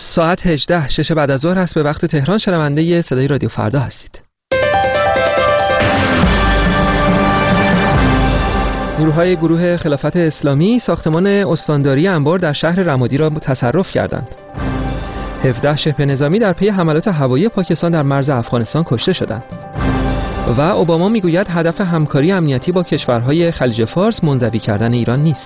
ساعت 18 6 بعد از ظهر هست به وقت تهران. شنونده صدای رادیو فردا هستید. نیروهای گروه خلافت اسلامی ساختمان استانداری انبار در شهر رمادی را تصرف کردند. 17 شبه نظامی در پی حملات هوایی پاکستان در مرز افغانستان کشته شدند. و اوباما میگوید هدف همکاری امنیتی با کشورهای خلیج فارس منزوی کردن ایران نیست.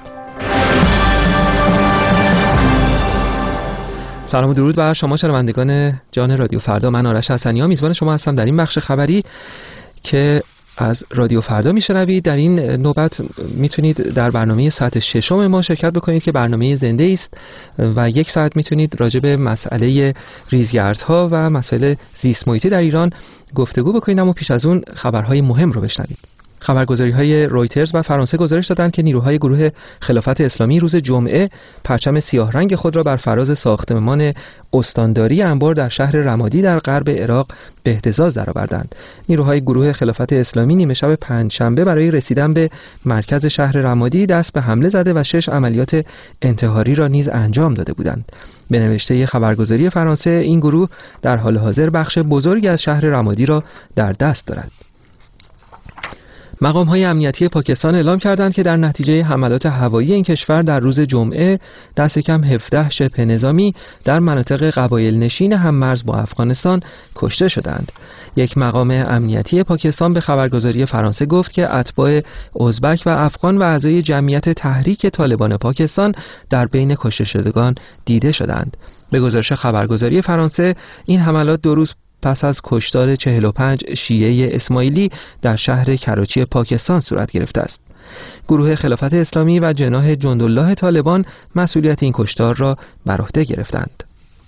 سلام و درود بر شما شنوندگان جان رادیو فردا. من آرش حسنی‌ها میزبان شما هستم در این بخش خبری که از رادیو فردا میشنوید. در این نوبت میتونید در برنامه ساعت 6 ما شرکت بکنید که برنامه زنده است و 1 ساعت میتونید راجع به مسئله ریزگردها و مسائل زیست محیطی در ایران گفتگو بکنید، اما پیش از اون خبرهای مهم رو بشنوید. خبرگزاری‌های رویترز و فرانسه گزارش دادند که نیروهای گروه خلافت اسلامی روز جمعه پرچم سیاه رنگ خود را بر فراز ساختمان استانداری انبار در شهر رمادی در غرب عراق به اهتزاز درآوردند. نیروهای گروه خلافت اسلامی نیمه شب پنجشنبه برای رسیدن به مرکز شهر رمادی دست به حمله زده و 6 عملیات انتحاری را نیز انجام داده بودند. به نوشته خبرگزاری فرانسه این گروه در حال حاضر بخش بزرگی از شهر رمادی را در دست دارد. مقام‌های امنیتی پاکستان اعلام کردند که در نتیجه حملات هوایی این کشور در روز جمعه دست کم 17 شبه نظامی در مناطق قبایل نشین هم‌مرز با افغانستان کشته شدند. یک مقام امنیتی پاکستان به خبرگزاری فرانسه گفت که اتباع ازبک و افغان و اعضای جمعیت تحریک طالبان پاکستان در بین کشته شدگان دیده شدند. به گزارش خبرگزاری فرانسه این حملات 2 روز پس از کشتار 45 شیعه اسماعیلی در شهر کراچی پاکستان صورت گرفته است. گروه خلافت اسلامی و جناح جندالله طالبان مسئولیت این کشتار را بر عهده گرفتند.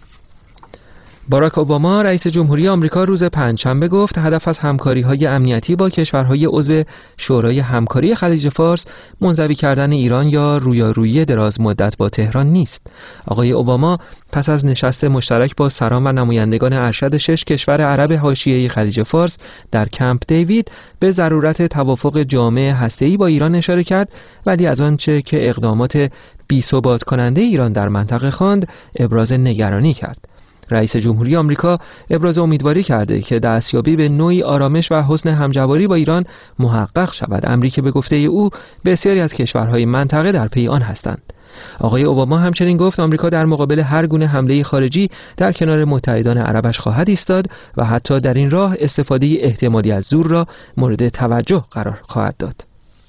باراک اوباما رئیس جمهوری آمریکا روز پنجشنبه گفت هدف از همکاری‌های امنیتی با کشورهای عضو شورای همکاری خلیج فارس منزوی کردن ایران یا رویارویی دراز مدت با تهران نیست. آقای اوباما پس از نشست مشترک با سران و نمایندگان ارشد 6 کشور عرب حاشیه خلیج فارس در کمپ دیوید به ضرورت توافق جامع هسته‌ای با ایران اشاره کرد، ولی از آنچه که اقدامات بی‌ثبات کننده ایران در منطقه خواند ابراز نگرانی کرد. رئیس جمهوری آمریکا ابراز امیدواری کرده که دستیابی به نوعی آرامش و حسن همجواری با ایران محقق شود، امری که به گفته او بسیاری از کشورهای منطقه در پی آن هستند. آقای اوباما همچنین گفت آمریکا در مقابل هر گونه حمله خارجی در کنار متحدان عربش خواهد ایستاد و حتی در این راه استفاده احتمالی از زور را مورد توجه قرار خواهد داد.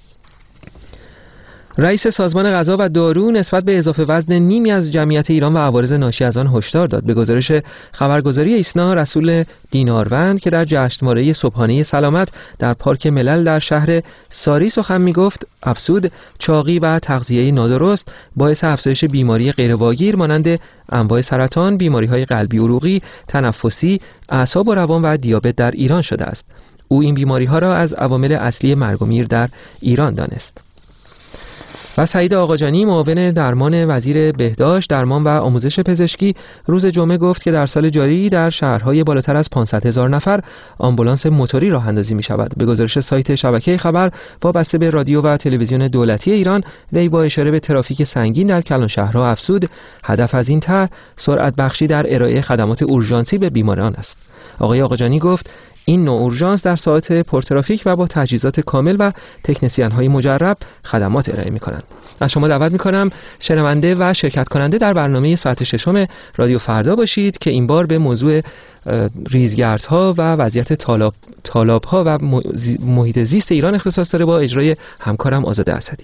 رئیس سازمان غذا و دارو نسبت به اضافه وزن نیمی از جمعیت ایران و عوارض ناشی از آن هشدار داد. به گزارش خبرگزاری ایسنا، رسول دیناروند که در جشنواره صبحانه سلامت در پارک ملل در شهر ساری سخن می‌گفت، افزود چاقی و تغذیه نادرست باعث افزایش بیماری غیرواگیر مانند انواع سرطان، بیماری‌های قلبی عروقی، تنفسی، اعصاب و روان و دیابت در ایران شده است. او این بیماری‌ها را از عوامل اصلی مرگ و میر در ایران دانست. و سعید آقاجانی معاون درمان وزیر بهداشت، درمان و آموزش پزشکی روز جمعه گفت که در سال جاری در شهرهای بالاتر از 500,000 نفر آمبولانس موتوری راه اندازی می شود. به گزارش سایت شبکه خبر وابسته به رادیو و تلویزیون دولتی ایران، وی با اشاره به ترافیک سنگین در کلانشهرها افزود هدف از این طرح سرعت بخشی در ارائه خدمات اورژانسی به بیماران است. آقای آقاجانی گفت این نوع اورژانس در ساعات پرترافیک و با تجهیزات کامل و تکنسین‌های مجرب خدمات ارائه می‌کنند. از شما دعوت می‌کنم شنونده و شرکت کننده در برنامه ساعت 6 رادیو فردا باشید که این بار به موضوع ریزگردها و وضعیت تالاب‌ها و محیط زیست ایران اختصاص داره با اجرای همکارم آزاده اسدی.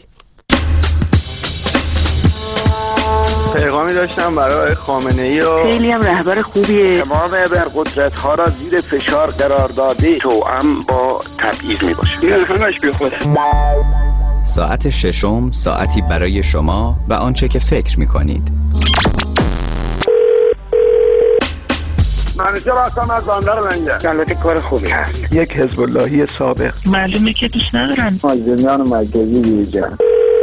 پیغامی داشتم برای خامنه‌ای و خیلی هم رهبر خوبیه. تمام ابرقدرت‌ها را زیر فشار قرار داده، توأم با تبعیض میباشه. این همش بی خوده. ساعت 6 ساعتی برای شما و آنچه که فکر میکنید. منیجر هستم از بندر لنگه. البته کار خوبی هست. یک حزب اللهی سابق. معلومه که دوست ندارن. مازنیان مرکزی بیرجان.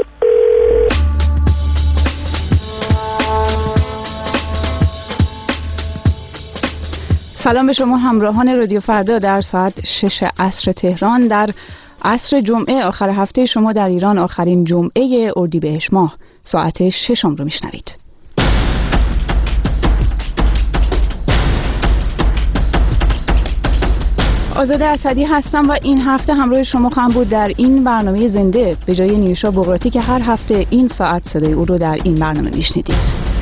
سلام به شما همراهان رادیو فردا در ساعت 6 عصر تهران، در عصر جمعه آخر هفته شما در ایران، آخرین جمعه اردیبهشت ماه، ساعت 6 رو میشنوید. آزاده اسدی هستم و این هفته همراه شما خواهم بود در این برنامه زنده به جای نیوشا بغراتی که هر هفته این ساعت صدای او رو در این برنامه میشنیدید.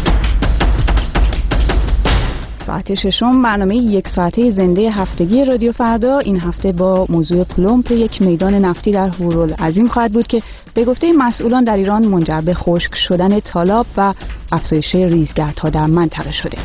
ساعت ششم برنامه یک ساعته زنده هفتگی رادیو فردا این هفته با موضوع پلمپ یک میدان نفتی در هورالعظیم خواهد بود که به گفته مسئولان در ایران منجر به خشک شدن تالاب و افزایش ریزگردها در منطقه شده.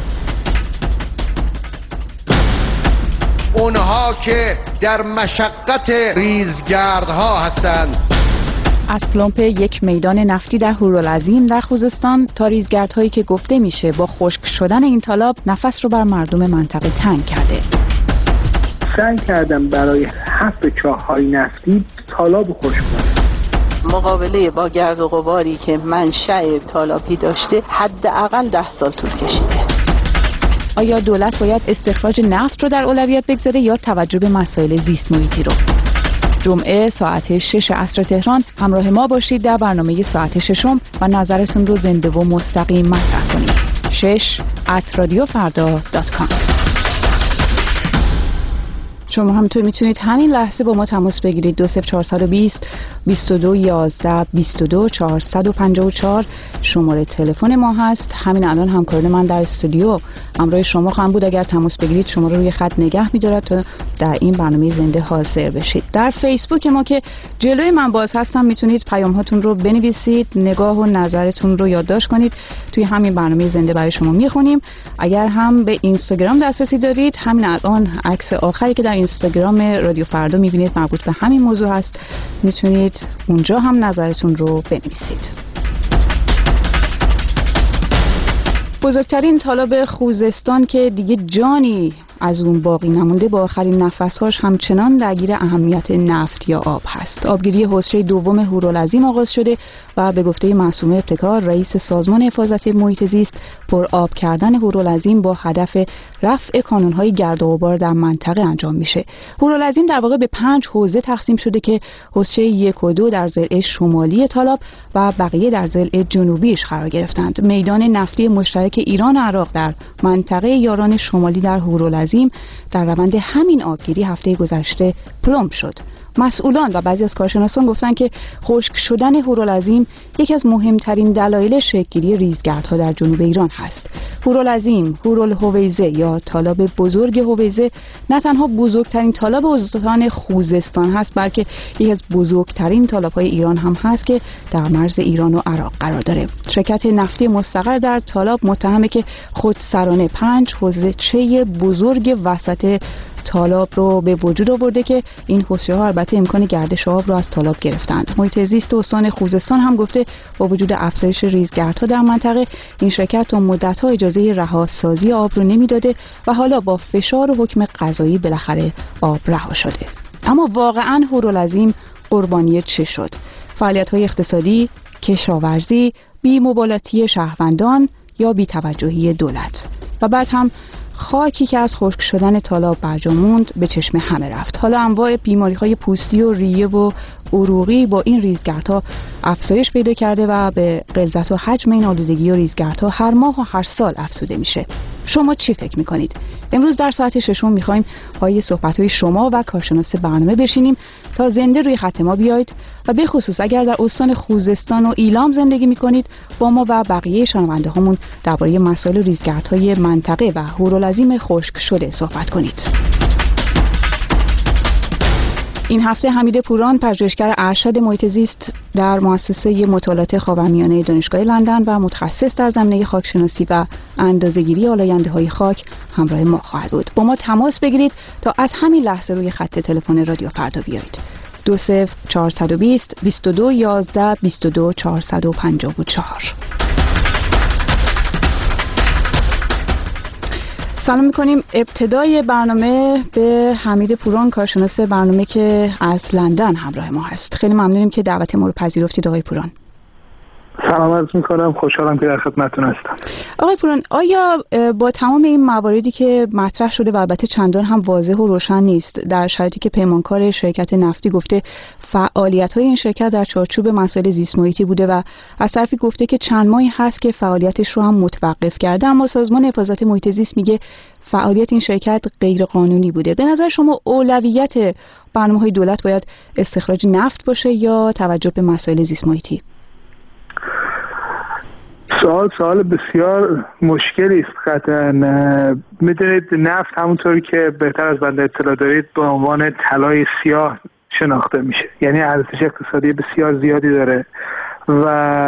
اونها که در مشقت ریزگردها هستند. از پلمپ یک میدان نفتی در هورالعظیم در خوزستان تا ریزگردهایی که گفته میشه با خشک شدن این تالاب نفس رو بر مردم منطقه تنگ کرده. سعی کردم برای حفر چاه‌های نفتی تالاب خشک کنم. مقابله با گرد و غباری که منشأ تالابی داشته حداقل 10 سال طول کشیده. آیا دولت باید استخراج نفت رو در اولویت بگذاره یا توجه به مسائل زیست محیطی رو؟ جمعه ساعت 6 عصر تهران همراه ما باشید در برنامه ساعت ششم و نظرتون رو زنده و مستقیم مطرح کنید. 6@radiofarda.com. شما هم تو میتونید همین لحظه با ما تماس بگیرید. 20420 2211 22 454 شماره تلفن ما هست. همین الان همکاران من در استودیو همراه شما خواهم بود. اگر تماس بگیرید شما رو روی خط نگه می‌دارد تا در این برنامه زنده حاضر بشید. در فیسبوک ما که جلوی من باز هستم میتونید پیام هاتون رو بنویسید، نگاه و نظرتون رو یادداشت کنید. توی همین برنامه زنده برای شما میخونیم. اگر هم به اینستاگرام دسترسی دارید، همین الان عکس آخری که در اینستاگرام رادیو فردا میبینید مربوط به همین موضوع هست. میتونید اونجا هم نظرتون رو بنویسید. بزرگترین تالاب خوزستان که دیگه جانی از اون باقی نمونده با آخرین نفسهاش همچنان درگیر اهمیت نفت یا آب هست. آبگیری حوضچه دوم هورالعظیم آغاز شده و به گفته معصومه ابتکار رئیس سازمان حفاظت محیط زیست پر آب کردن هورالعظیم با هدف رفع کانون‌های گرد و غبار در منطقه انجام میشه. هورالعظیم در واقع به 5 حوزه تقسیم شده که حوضچه 1 و 2 در ضلع شمالی تالاب و بقیه در ضلع جنوبیش قرار گرفتند. میدان نفتی مشترک ایران و عراق در منطقه یاران شمالی در هورالعظیم در روند همین آبگیری هفته گذشته پلمپ شد. مسئولان و بعضی از کارشناسان گفتند که خشک شدن هورالعظیم یکی از مهمترین دلایل شکل‌گیری ریزگردها در جنوب ایران هست. هورالعظیم، هورالهویزه یا تالاب بزرگ هویزه نه تنها بزرگترین تالاب استان خوزستان هست، بلکه یکی از بزرگترین تالاب‌های ایران هم هست که در مرز ایران و عراق قرار داره. شرکت نفتی مستقر در تالاب متهمه که خودسرانه 5 حوضچه بزرگ وسط تالاب رو به وجود آورده که این حوضچه‌ها البته امکان گردش آب رو از تالاب گرفتند. محیط زیست استان خوزستان هم گفته با وجود افزایش ریزگردها در منطقه این شرکت تا مدت‌ها اجازه رهاسازی آب رو نمیداده و حالا با فشار و حکم قضایی بالاخره آب رها شده. اما واقعاً هورالعظیم قربانی چه شد؟ فعالیت‌های اقتصادی، کشاورزی، بی‌مبالاتی شهروندان یا بی‌توجهی دولت؟ و بعد هم خاکی که از خشک شدن تالاب برجا موند به چشم همه رفت. حالا انواع بیماری‌های پوستی و ریه و عروقی با این ریزگردها افزایش پیدا کرده و به غلظت و حجم این آلودگی و ریزگردها هر ماه و هر سال افزوده میشه. شما چی فکر میکنید؟ امروز در ساعت ششم میخوایم پای صحبت‌های شما و کارشناس برنامه بشینیم تا زنده روی خط ما بیایید و به خصوص اگر در استان خوزستان و ایلام زندگی میکنید با ما و بقیه شنونده هامون درباره مسائل ریزگردهای منطقه و هورالعظیم خشک شده صحبت کنید. این هفته حمید پوران پژوهشگر ارشد محیط زیست در مؤسسه مطالعات خاورمیانه دانشگاه لندن و متخصص در زمینه خاکشناسی و اندازه‌گیری آلاینده‌های خاک همراه ما خواهد بود. با ما تماس بگیرید تا از همین لحظه روی خط تلفن رادیو فردا بیایید. 20420 2211 22 454. سلام میکنیم ابتدای برنامه به حمید پوران کارشناس برنامه که از لندن همراه ما هست. خیلی ممنونیم که دعوت ما رو پذیرفتید آقای پوران. سلام عرض میکنم، خوشحالم که در خدمتتون هستم. آقای پوران، آیا با تمام این مواردی که مطرح شده و البته چندان هم واضح و روشن نیست، در شرایطی که پیمانکار شرکت نفتی گفته فعالیت‌های این شرکت در چارچوب مسائل زیست محیطی بوده و از طرفی گفته که چند ماهی هست که فعالیتش رو هم متوقف کرده، اما سازمان حفاظت محیط زیست میگه فعالیت این شرکت غیر قانونی بوده. به نظر شما اولویت برنامه‌های دولت باید استخراج نفت باشه یا توجه به مسائل زیست محیطی؟ سوال بسیار مشکلی است. قطعا میدونید نفت همونطوری که بهتر از بنده اطلاع دارید به عنوان طلای سیاه شناخته میشه، یعنی ارزش اقتصادی بسیار زیادی داره و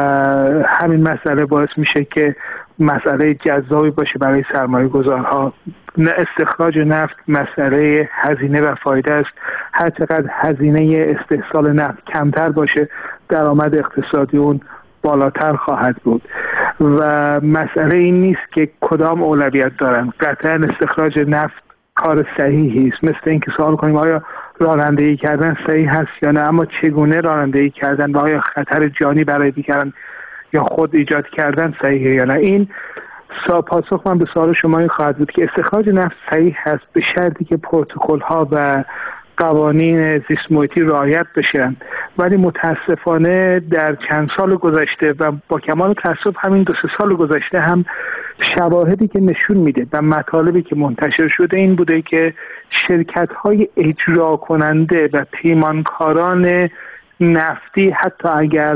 همین مسئله باعث میشه که مسئله جذابی باشه برای سرمایه گذارها. استخراج نفت مسئله هزینه و فایده است. هر چقدر هزینه استحصال نفت کمتر باشه درآمد اقتصادی اون بالاتر خواهد بود و مسئله این نیست که کدام اولویت دارن. قطعا استخراج نفت کار صحیحی است، مثل اینکه سوال کنیم آیا رانندگی کردن صحیح هست یا نه، اما چگونه رانندگی کردن و آیا خطر جانی برای دیگران یا خود ایجاد کردن صحیحه یا نه. این پاسخ من به سوال شما این خواهد بود که استخراج نفت صحیح هست به شرطی که پروتکل ها و قوانین زیست محیطی رعایت بشن، ولی متاسفانه در چند سال گذشته و با کمال تأسف همین 2-3 سال گذشته هم شواهدی که نشون میده و مطالبی که منتشر شده این بوده که شرکت‌های اجرا کننده و پیمانکاران نفتی حتی اگر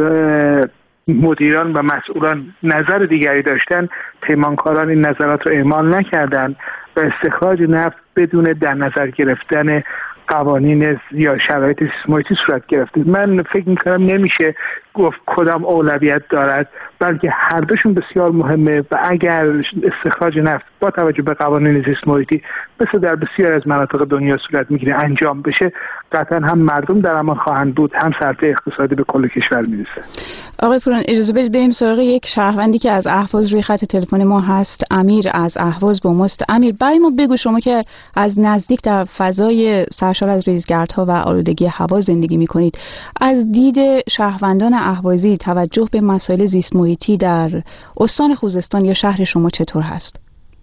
مدیران و مسئولان نظر دیگری داشتن، پیمانکاران این نظرات رو اعمال نکردن و استخراج نفت بدون در نظر گرفتن قوانین یا شرایط زیست محیطی صورت گرفته. من فکر میکنم نمیشه گفت کدام اولویت دارد، بلکه هر دوشون بسیار مهمه و اگر استخراج نفت با توجه به قوانین زیست محیطی مثل در بسیار از مناطق دنیا صورت میگیره انجام بشه، قطعا هم مردم در امان خواهند بود، هم سرته اقتصادی به کل کشور میرسه. آقای پوران، اجازه بدید بریم سراغ یک شهروندی که از اهواز روی خط تلفن ما هست. امیر از اهواز با ماست. امیر، برای ما بگو، شما که از نزدیک در فضای سرشار از ریزگردها و آلودگی هوا زندگی میکنید، از دید شهروندان اهوازی توجه به مسائل زیست محیطی در استان خوزستان یا شهر شما چطور هست؟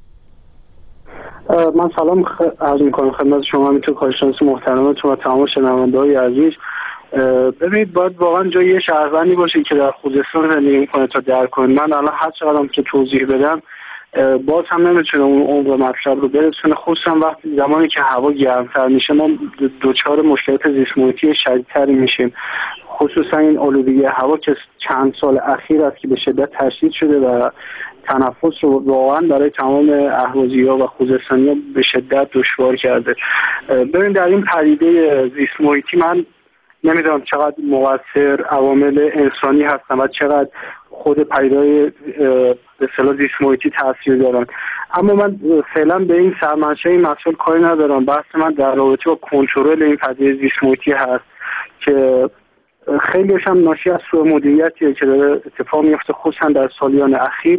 من سلام عرض میکنم خدمت شما، همینطور کارشناس محترمتون و تمام شنونده‌های عزیز. ببینید باید واقعا جای یه شهروندی باشه که در خوزستان زندگی میکنه تا درک کنه. من الان هر چقدرم که توضیح بدم باز هم نمیتونه اون عمق مطلب رو برسونه، خصوصا وقتی زمانی که هوا گرمتر میشه ما دوچار مشکلات زیست محیطی شدیدتری میشیم، خصوصا این آلودگی هوا که چند سال اخیر است که به شدت تشدید شده و تنفس رو واقعا برای تمام اهوازی‌ها و خوزستانی‌ها به شدت دشوار کرده. ببین در این پدیده زیست محیطی من نمیدونم چقدر مؤثر عوامل انسانی هستن و چقدر خود پدیده‌های به اصطلاح زیست محیطی تاثیر دارن، اما من فعلا به این سرمنشأ این مسئله کاری ندارم. بحث من در رابطه با کنترل این پدیده زیست محیطی هست که خیلیش هم ناشی از سوء مدیریتیه که داره اتفاق میفته، خصوصا در سالیان اخیر.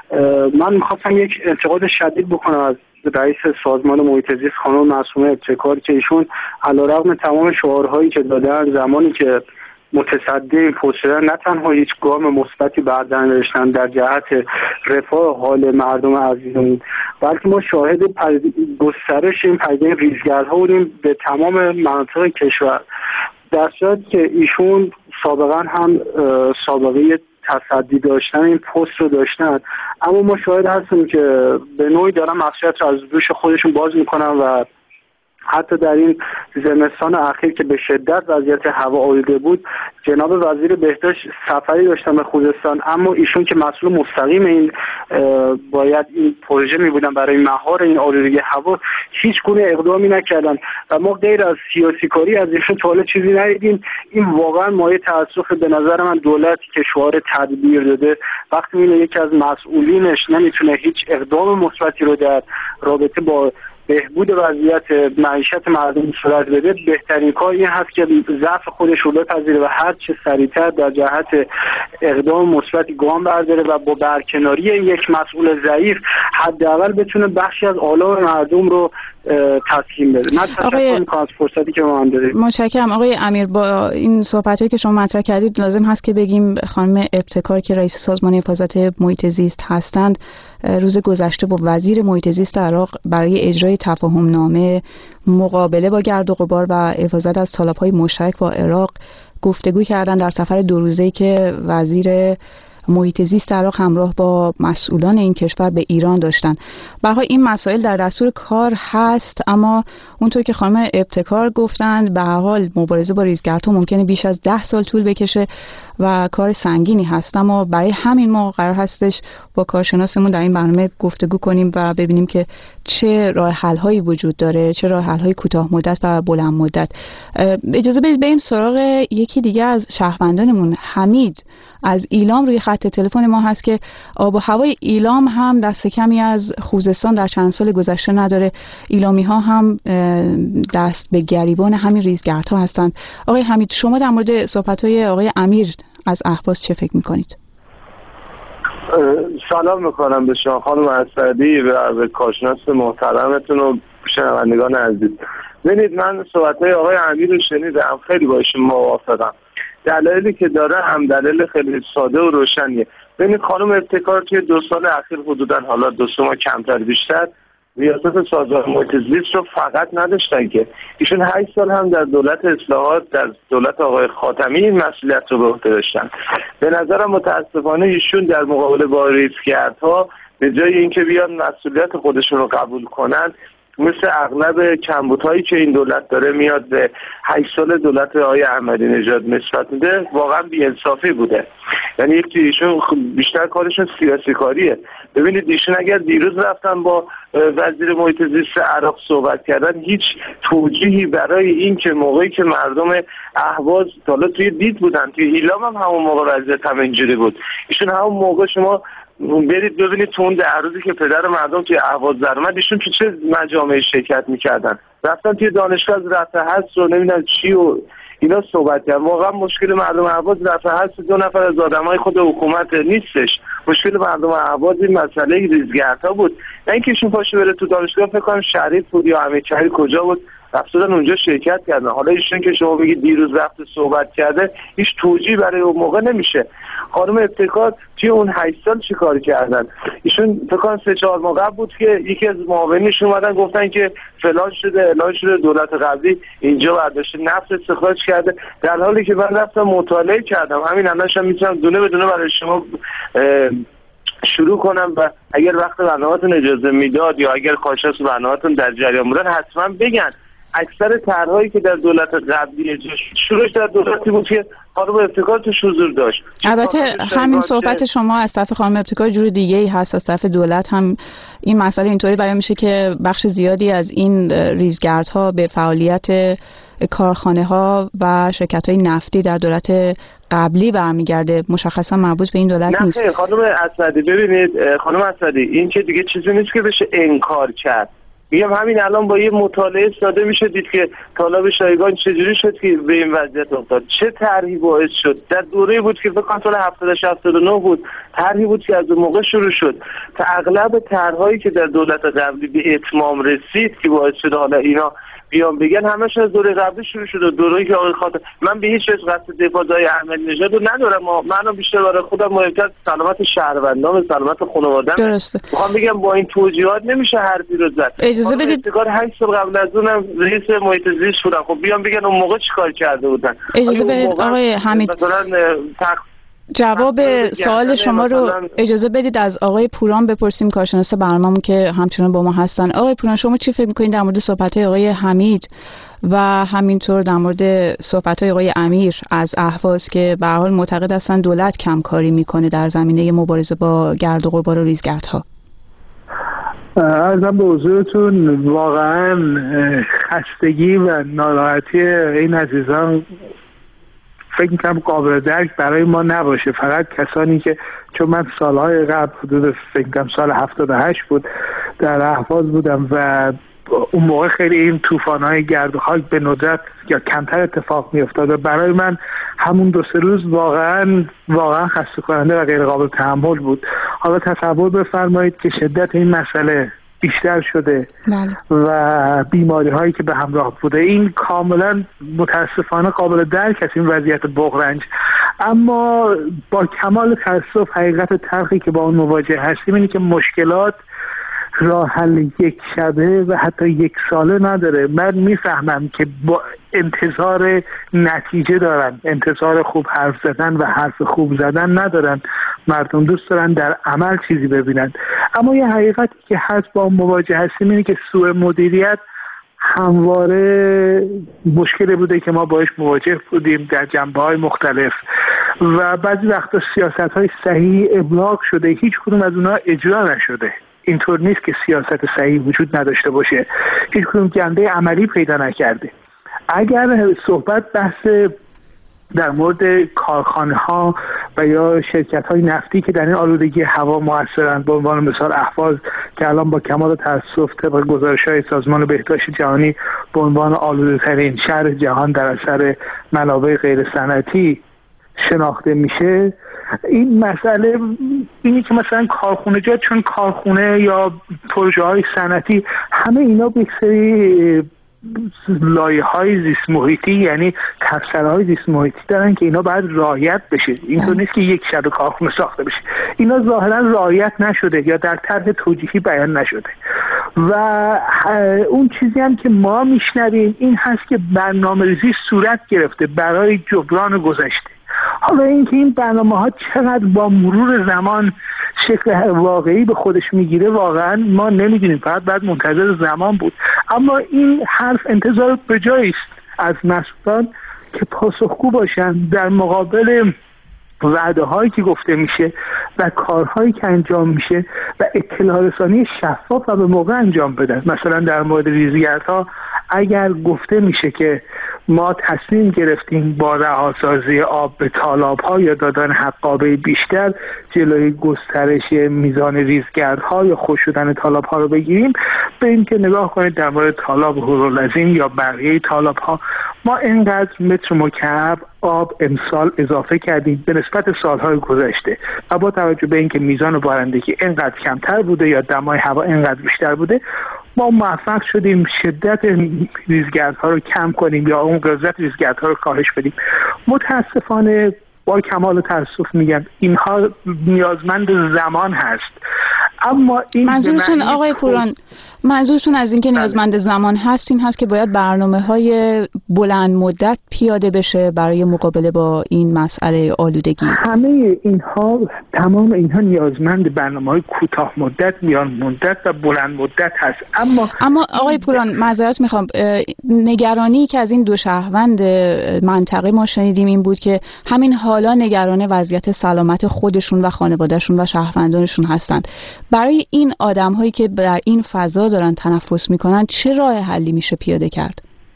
من میخواستم یک انتقاد شدید بکنم از رئیس سازمان محیط زیست خانم معصومه ابتکار که ایشون علیرغم تمام شعارهایی که دادن زمانی که متصدی این پست شدن نه تنها هیچ گام مثبتی بردن نوشتن در جهت رفاه حال مردم عزیزمون، بلکه ما شاهد گسترش این پدیده ریزگردها بودیم به تمام مناطق کشور، در صورتی که ایشون سابقا هم سابقه تصدی داشتن این پست رو داشتن، اما ما شاهد هستیم که به نوعی دارن مسئولیت رو از دوش خودشون باز میکنن و حتی در این زمستان اخیر که به شدت وضعیت هوا آلوده بود جناب وزیر بهداشت سفری داشتن به خوزستان، اما ایشون که مسئول مستقیم این باید این پروژه می بودن برای مهار این آلودگی هوا هیچ گونه اقدامی نکردن و ما غیر از سیاسی کاری از ایشون تا حالا چیزی ندیدیم. این واقعا مایه تاسف به نظر من دولتی که شعار تدبیر داده وقتی اینو یکی از مسئولینش نمیتونه هیچ اقدام مثبتی رو در رابطه با بهبود وضعیت معیشت مردم صورت بده، بهترین کار این هست که ضعف خودش رو بپذیره و هر چه سریعتر در جهت اقدام مثبتی گام برداره و با برکناری یک مسئول ضعیف حداقل بتونه بخشی از آلام مردم رو تسکین بده. من تشکر می‌کنم از فرصتی که ما دادید. متشکرم آقای امیر. با این صحبتایی که شما مطرح کردید لازم هست که بگیم خانم ابتکار که رئیس سازمان حفاظت محیط زیست هستند روز گذشته با وزیر محیط زیست عراق برای اجرای تفاهم نامه مقابله با گرد و غبار و حفاظت از تالاب‌های مشترک با عراق گفتگو کردن در سفر 2 روزه‌ای که وزیر محیط زیست عراق همراه با مسئولان این کشور به ایران داشتن. به هر حال این مسائل در دستور کار هست، اما اونطور که خانم ابتکار گفتند به هر حال مبارزه با ریزگردها ممکنه بیش از 10 سال طول بکشه و کار سنگینی هست، اما برای همین ما قرار هستش با کارشناسمون در این برنامه گفتگو کنیم و ببینیم که چه راه حل هایی وجود داره، چه راه حل های کوتاه مدت و بلند مدت. اجازه بدید بریم سراغ یکی دیگه از شهروندانمون. حمید از ایلام روی خط تلفن ما هست که آب و هوای ایلام هم دست کمی از خوزستان در چند سال گذشته نداره. ایلامی ها هم دست به گریبان همین ریزگردها هستند. آقای حمید، شما در مورد صحبت های آقای امیر از اهواز چه فکر میکنید؟ سلام میکنم به شما خانم اسدی و به کارشناس محترمتون و شنوندگان عزیز. ببینید من صحبت‌های آقای امیر رو شنیدم، خیلی باهاش موافقم. دلایلی که داره هم دلیل خیلی ساده و روشنیه. ببینید خانم ابتکار توی 2 سال اخیر حدوداً حالا 2 ماه کمتر بیشتر ریاست سازمان محیط زیست رو فقط نداشتن که ایشون 8 سال هم در دولت اصلاحات در دولت آقای خاتمی این مسئولیت رو به عهده داشتن. به نظرم متاسفانه ایشون در مقابله با ریزگردها به جای اینکه بیان مسئولیت خودشون رو قبول کنن، مثل اغلب کمبودهایی که این دولت داره میاد به 8 سال دولت آقای احمدی نژاد نسبت میده، واقعا بی‌انصافی بوده. یعنی یک ایشون بیشتر کارشون سیاسی کاریه. ببینید ایشون اگر دیروز رفتن با وزیر محیط زیست عراق صحبت کردن، هیچ توجیهی برای این که موقعی که مردم اهواز حالا توی دید بودن، توی ایلام هم همون موقع وضعیت همینجوری بود، ایشون همون موقع شما برید ببینید تو اون 10 روزی که پدر مردم توی اهواز در اومد، ایشون تو چه مجامعی شرکت میکردن، رفتن توی دانشگاه از رفع حدس رو نمیدونم چی و اینا صحبت کردن. واقعا مشکل مردم اهواز رفع حدس 2 نفر از آدمای خود حکومت نیستش. مشکل مردم اهواز این مسئله ریزگردها بود. نه اینکه ایشون پاشه بره تو دانشگاه، فکر کنم شریف بود یا امیرچهری کجا بود، رفتن اونجا شرکت کردن. حالا ایشون که شما بگید دیروز رفته صحبت کرده، هیچ توجیه برای اون موقع نمیشه. خانم ابتکار توی اون 8 سال چیکار کردن؟ ایشون فکر کنم 3-4 ماه قبل بود که یکی از معاونینشون اومدن گفتن که فلان شده اعلان شده دولت قبلی اینجا برداشت نفت استخراج کرده، در حالی که من رفتم مطالعه کردم. همین الانش هم میتونم دونه به دونه برای شما شروع کنم و اگر وقت برنامه‌تون اجازه میداد یا اگر کارشناس برنامه‌تون در جریان بودن حتما بگن. اکثر طرح‌هایی که در دولت قبلی شروعش در دولتی بود که خانم ابتکار توش حضور داشت. البته همین صحبت شما از طرف خانم ابتکار جور دیگه‌ای هست، از طرف دولت هم این مسئله اینطوری بیان میشه که بخش زیادی از این ریزگردها به فعالیت کارخانه‌ها و شرکت‌های نفتی در دولت قبلی برمیگرده، مشخصا مربوط به این دولت نیست. نه خانم اسدی، ببینید خانم اسدی، این که دیگه چیزی نیست که بشه انکار کرد. میگم همین الان با یه مطالعه ساده میشه دید که طالب شایگان چجوری شد که به این وضعیت افتاد، چه طرحی باعث شد. در دوره بود که فکر کنم سال 78-79 بود، طرحی بود که از اون موقع شروع شد تا اغلب طرحهایی که در دولت قبلی به اتمام رسید که باعث شد حالا اینا بیان بگن همش از دوره قبلی شروع شده. دوره‌ای که آقای خاتمی، من به هیچ وجه قصد دفاع از احمدی نژاد رو ندارم، منم بیشتر برای خودم مهمتر سلامت شهروندان، سلامت خانواده‌ام. درسته. میخوام بگم با این توجیهات نمیشه حرفی رو زد. اجازه بدید 8 سال قبل از اونم رئیس محیط زیست بودن، خب بیان بگن اون موقع چیکار کرده بودن. اجازه بدید آقای حمید جواب سوال شما رو اجازه بدید از آقای پوران بپرسیم، کارشناس برنامه‌مون که همچنان با ما هستن. آقای پوران، شما چی فکر می‌کنید در مورد صحبت‌های آقای حمید و همینطور در مورد صحبت‌های آقای امیر از اهواز که به هر حال معتقد هستن دولت کمکاری می‌کنه در زمینه مبارزه با گرد و غبار و ریزگردها؟ عرضم به حضورتون واقعا خستگی و ناراحتی این عزیزان فکر میکنم قابل درک برای ما نباشه. فقط کسانی که، چون من سالهای قبل حدود فکر میکنم سال 78 بود در اهواز بودم و اون موقع خیلی این طوفان‌های گرد و خاک به ندرت یا کمتر اتفاق می‌افتاد و برای من همون 2-3 روز واقعا خسته کننده و غیر قابل تحمل بود. حالا تصور بفرمایید که شدت این مسئله بیشتر شده و بیماری هایی که به همراه بوده، این کاملا متاسفانه قابل درک است این وضعیت بغرنج. اما با کمال تأسف حقیقت تلخی که با اون مواجه هستیم اینه که مشکلات راه حل یک شبه و حتی یک ساله نداره. من میفهمم که با انتظار نتیجه دارن، انتظار خوب حرف زدن و حرف خوب زدن ندارن، مردم دوست دارن در عمل چیزی ببینن. اما یه حقیقتی که هست با مواجه هستیم اینه که سوء مدیریت همواره مشکلی بوده که ما باش مواجه بودیم در جنبه‌های مختلف و بعضی وقتا سیاست‌های صحیح ابلاغ شده، هیچ کدوم از اونها اجرا نشده. اینطور نیست که سیاست صحیح وجود نداشته باشه، هیچ کدوم جنبه عملی پیدا نکرده. اگر صحبت بحث در مورد کارخانه ها و یا شرکت های نفتی که در این آلودگی هوا مؤثرند، به عنوان مثال اهواز که الان با کمال تأسف طبق گزارش های سازمان بهداشت جهانی به عنوان آلوده ترین شهر جهان در اثر منابع غیر صنعتی شناخته میشه، این مسئله اینی که مثلا کارخونه جات چون کارخونه یا پروژه های صنعتی همه اینا به یک سری لایه های زیست محیطی یعنی تبصره های زیست محیطی دارن که اینا باید رعایت بشه. اینطور نیست که یک شب کارخونه ساخته بشه. اینا ظاهرا رعایت نشده یا در طرح توجیهی بیان نشده و اون چیزی هم که ما میشنویم این هست که برنامه‌ریزی صورت گرفته برای جبران گذشته. حالا اینکه این برنامه‌ها چقدر با مرور زمان شکل واقعی به خودش میگیره واقعا ما نمیدونیم، فقط باید منتظر زمان بود. اما این حرف انتظار به جایی است از مسئولان که پاسخگو باشن در مقابل وعده هایی که گفته میشه و کارهایی که انجام میشه و اطلاع رسانی شفاف و به موقع انجام بدن. مثلا در مورد ریزگردها اگر گفته میشه که ما تصمیم گرفتیم با رهاسازی آب به تالاب‌ها یا دادن حقابه بیشتر جلوی گسترش میزان ریزگردها یا خشک شدن تالاب‌ها رو بگیریم، به این که نگاه کنید در مورد تالاب هورالعظیم یا بقیه تالاب‌ها ما اینقدر متر مکعب آب امسال اضافه کردیم به نسبت سالهای گذشته و با توجه به اینکه میزان بارندگی اینقدر کمتر بوده یا دمای هوا اینقدر بیشتر بوده، ما موفق شدیم شدت ریزگردها رو کم کنیم یا اون غلظت ریزگردها رو کاهش بدیم. متاسفانه با کمال تأسف میگم اینها نیازمند زمان هست. اما این منظورتون آقای پوران، منظورتون از این که نیازمند زمان هست این هست که باید برنامه‌های بلند مدت پیاده بشه برای مقابله با این مسئله آلودگی؟ همه اینها، تمام اینها نیازمند برنامه‌های کوتاه مدت، میان مدت و بلند مدت هست. اما آقای پوران معذرت میخوام، نگرانی که از این دو شهروند منطقه ما شنیدیم این بود که همین حالا نگران وضعیت سلامت خودشون و خانوادهشون و شهروندانشون هستند. برای این آدم‌هایی که در این فضا دارن تنفس میکنن چه راه حلی میشه پیاده کرد؟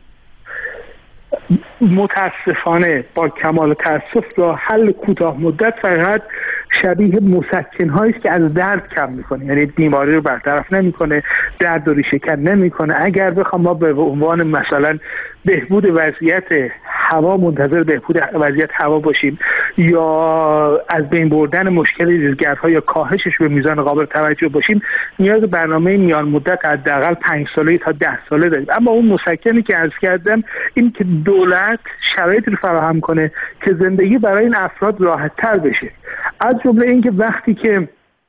متاسفانه با کمال تأسف راه حل کوتاه مدت فقط شبیه مسکن هایی است که از درد کم میکنه، یعنی بیماری رو برطرف نمیکنه، درد و ریشه کن نمیکنه. اگر بخوام ما به عنوان مثلا بهبود وضعیت هوا منتظر بهبود وضعیت هوا باشیم یا از بین بردن مشکل ریزگردها یا کاهشش به میزان قابل توجه باشیم، نیاز برنامه میان مدت حداقل 5 ساله تا 10 ساله داریم. اما اون مسکنی که عرض کردم این که دولت شرایطی رو فراهم کنه که زندگی برای این افراد راحت تر بشه، از جمله این که وقتی که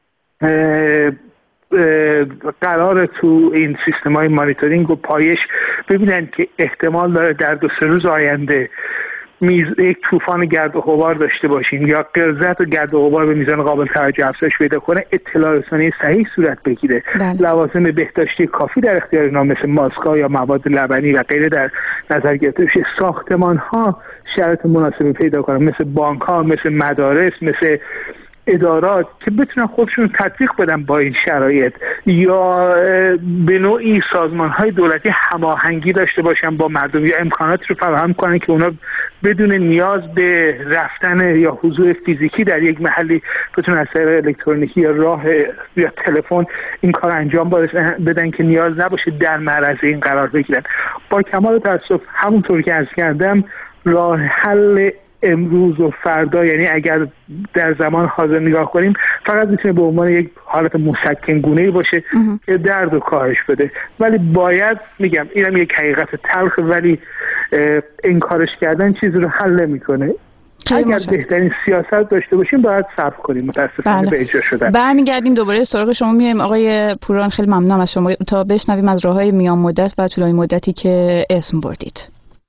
قرار تو این سیستم های مانیتورینگ و پایش ببینن که احتمال داره در 2-3 روز آینده یک طوفان گرد و غبار داشته باشیم یا غلظت و گرد و غبار به میزان قابل توجه افزایش پیدا کنه، اطلاع رسانی صحیح صورت بگیره، لوازم بهداشتی کافی در اختیار اینا مثل ماسک‌ها یا مواد لبنی و غیره در نظر گرفته بشه، ساختمان‌ها شرایط مناسبی پیدا کنن، مثل بانک‌ها، مثل مدارس، مثل ادارات که بتونن خودشون تطبیق بدن با این شرایط، یا به نوعی سازمان‌های دولتی هماهنگی داشته باشن با مردم یا امکانات رو فراهم کنن که اونا بدون نیاز به رفتن یا حضور فیزیکی در یک محلی بتونن از طریق الکترونیکی یا راه یا تلفن این کار انجام بدن که نیاز نباشه در معرض این قرار بگیرن. با کمال تأسف همونطور که عرض کردم راه حل امروز و فردا، یعنی اگر در زمان حاضر نگاه کنیم، فقط میتونه به عنوان یک حالت مسکن گونه‌ای باشه که درد و کاهش بده. ولی باید میگم اینم یک حقیقت تلخ، ولی انکارش کردن چیزی رو حل نمیکنه. اگر بهترین سیاست داشته باشیم باید صبر کنیم متاسفانه به اجرا شدن. برمیگردیم دوباره سراغ شما میایم. آقای پوران خیلی ممنونم از شما تا بشنویم از راههای میان مدت و طولانی مدتی که اسم بردید.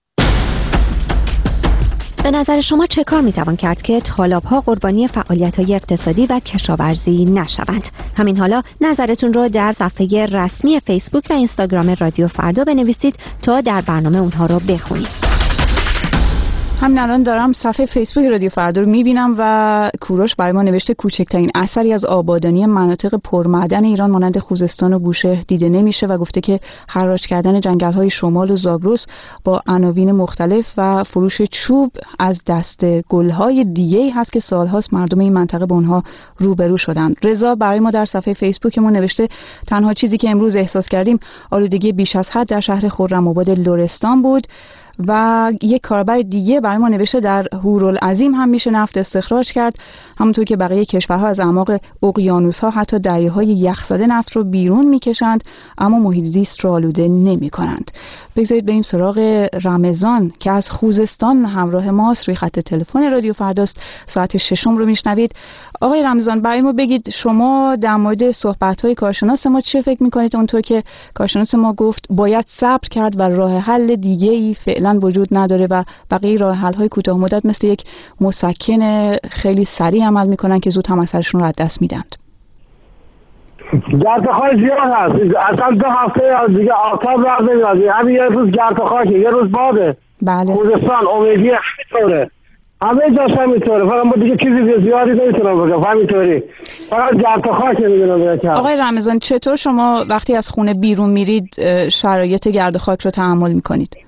به نظر شما چه کار میتوان کرد که طالاب‌ها قربانی فعالیت‌های اقتصادی و کشاورزی نشوند؟ همین حالا نظرتون رو در صفحه رسمی فیسبوک و اینستاگرام رادیو فردا بنویسید تا در برنامه اونها رو بخونیم. همین الان دارم صفحه فیسبوک رادیو فردا رو میبینم و کوروش برای ما نوشته کوچکترین اثری از آبادانی مناطق پرمعدن ایران مانند خوزستان و بوشهر دیده نمیشه و گفته که حراج کردن جنگل‌های شمال و زاگرس با عناوین مختلف و فروش چوب از دست گل‌های دیگه‌ای هست که سال‌هاست مردم این منطقه با اونها روبرو شدن. رضا برای ما در صفحه فیسبوکمون نوشته تنها چیزی که امروز احساس کردیم آلودگی بیش از حد در شهر خرم‌آباد لرستان بود. و یک کاربر دیگه برای ما نوشته در هورالعظیم هم میشه نفت استخراج کرد، همونطور که بقیه کشورها از اعماق اقیانوس‌ها حتی دریاهای یخزده نفت رو بیرون میکشند اما محیط زیست رو آلوده نمی‌کنند. بگذارید بریم سراغ رمضان که از خوزستان همراه ماست، روی خط تلفن رادیو فرداست. ساعت 6 رو میشنوید. آقای رمضان برای ما بگید شما در مورد صحبت‌های کارشناس ما چه فکر می‌کنید؟ اونطور که کارشناس ما گفت باید صبر کرد و راه حل دیگه‌ای فعلا وجود نداره و بقیه راه حل‌های کوتاه مدت مثل یک مسکن خیلی سریع عمل می‌کنن که زود هم اثرشون رو از دست میدند. گردخواه زیاد هست، اصلا 2 هفته دیگه آفتاب راه نمیاد، همین یه روز گردخواه یه روز باده. بله. خوزستان امیدی همینطوره، همه جاش همینطوره، فقط ما دیگه چیزی زیادی نمیتونم بگم، همینطوری فقط گردخواه که میدونم بگم. آقای رمضان چطور شما وقتی از خونه بیرون میرید شرایط گرد خاک رو تحمل میکنید؟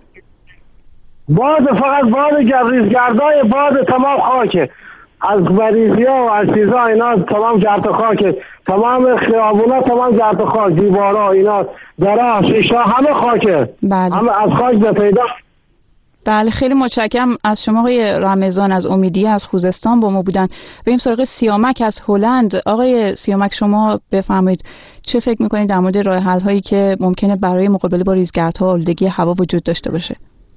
فقط باد ریزگردای باد تمام خاکه، از مریضی ها و از چیزا اینا تمام گرد خاکه، تمام خیابونا تمام گرد خاک، دیوارا اینا درا شیشه همه خاکه. بله. همه از خاک به پیدا. بله خیلی متشکرم از شما آقای رمضان از امیدیه از خوزستان با ما بودن. بریم سراغ سیامک از هلند. آقای سیامک شما بفرمایید چه فکر میکنید در مورد راه حل هایی که ممکنه برای مقابله با ریزگردها آلودگی هوا وجود داشته باشه؟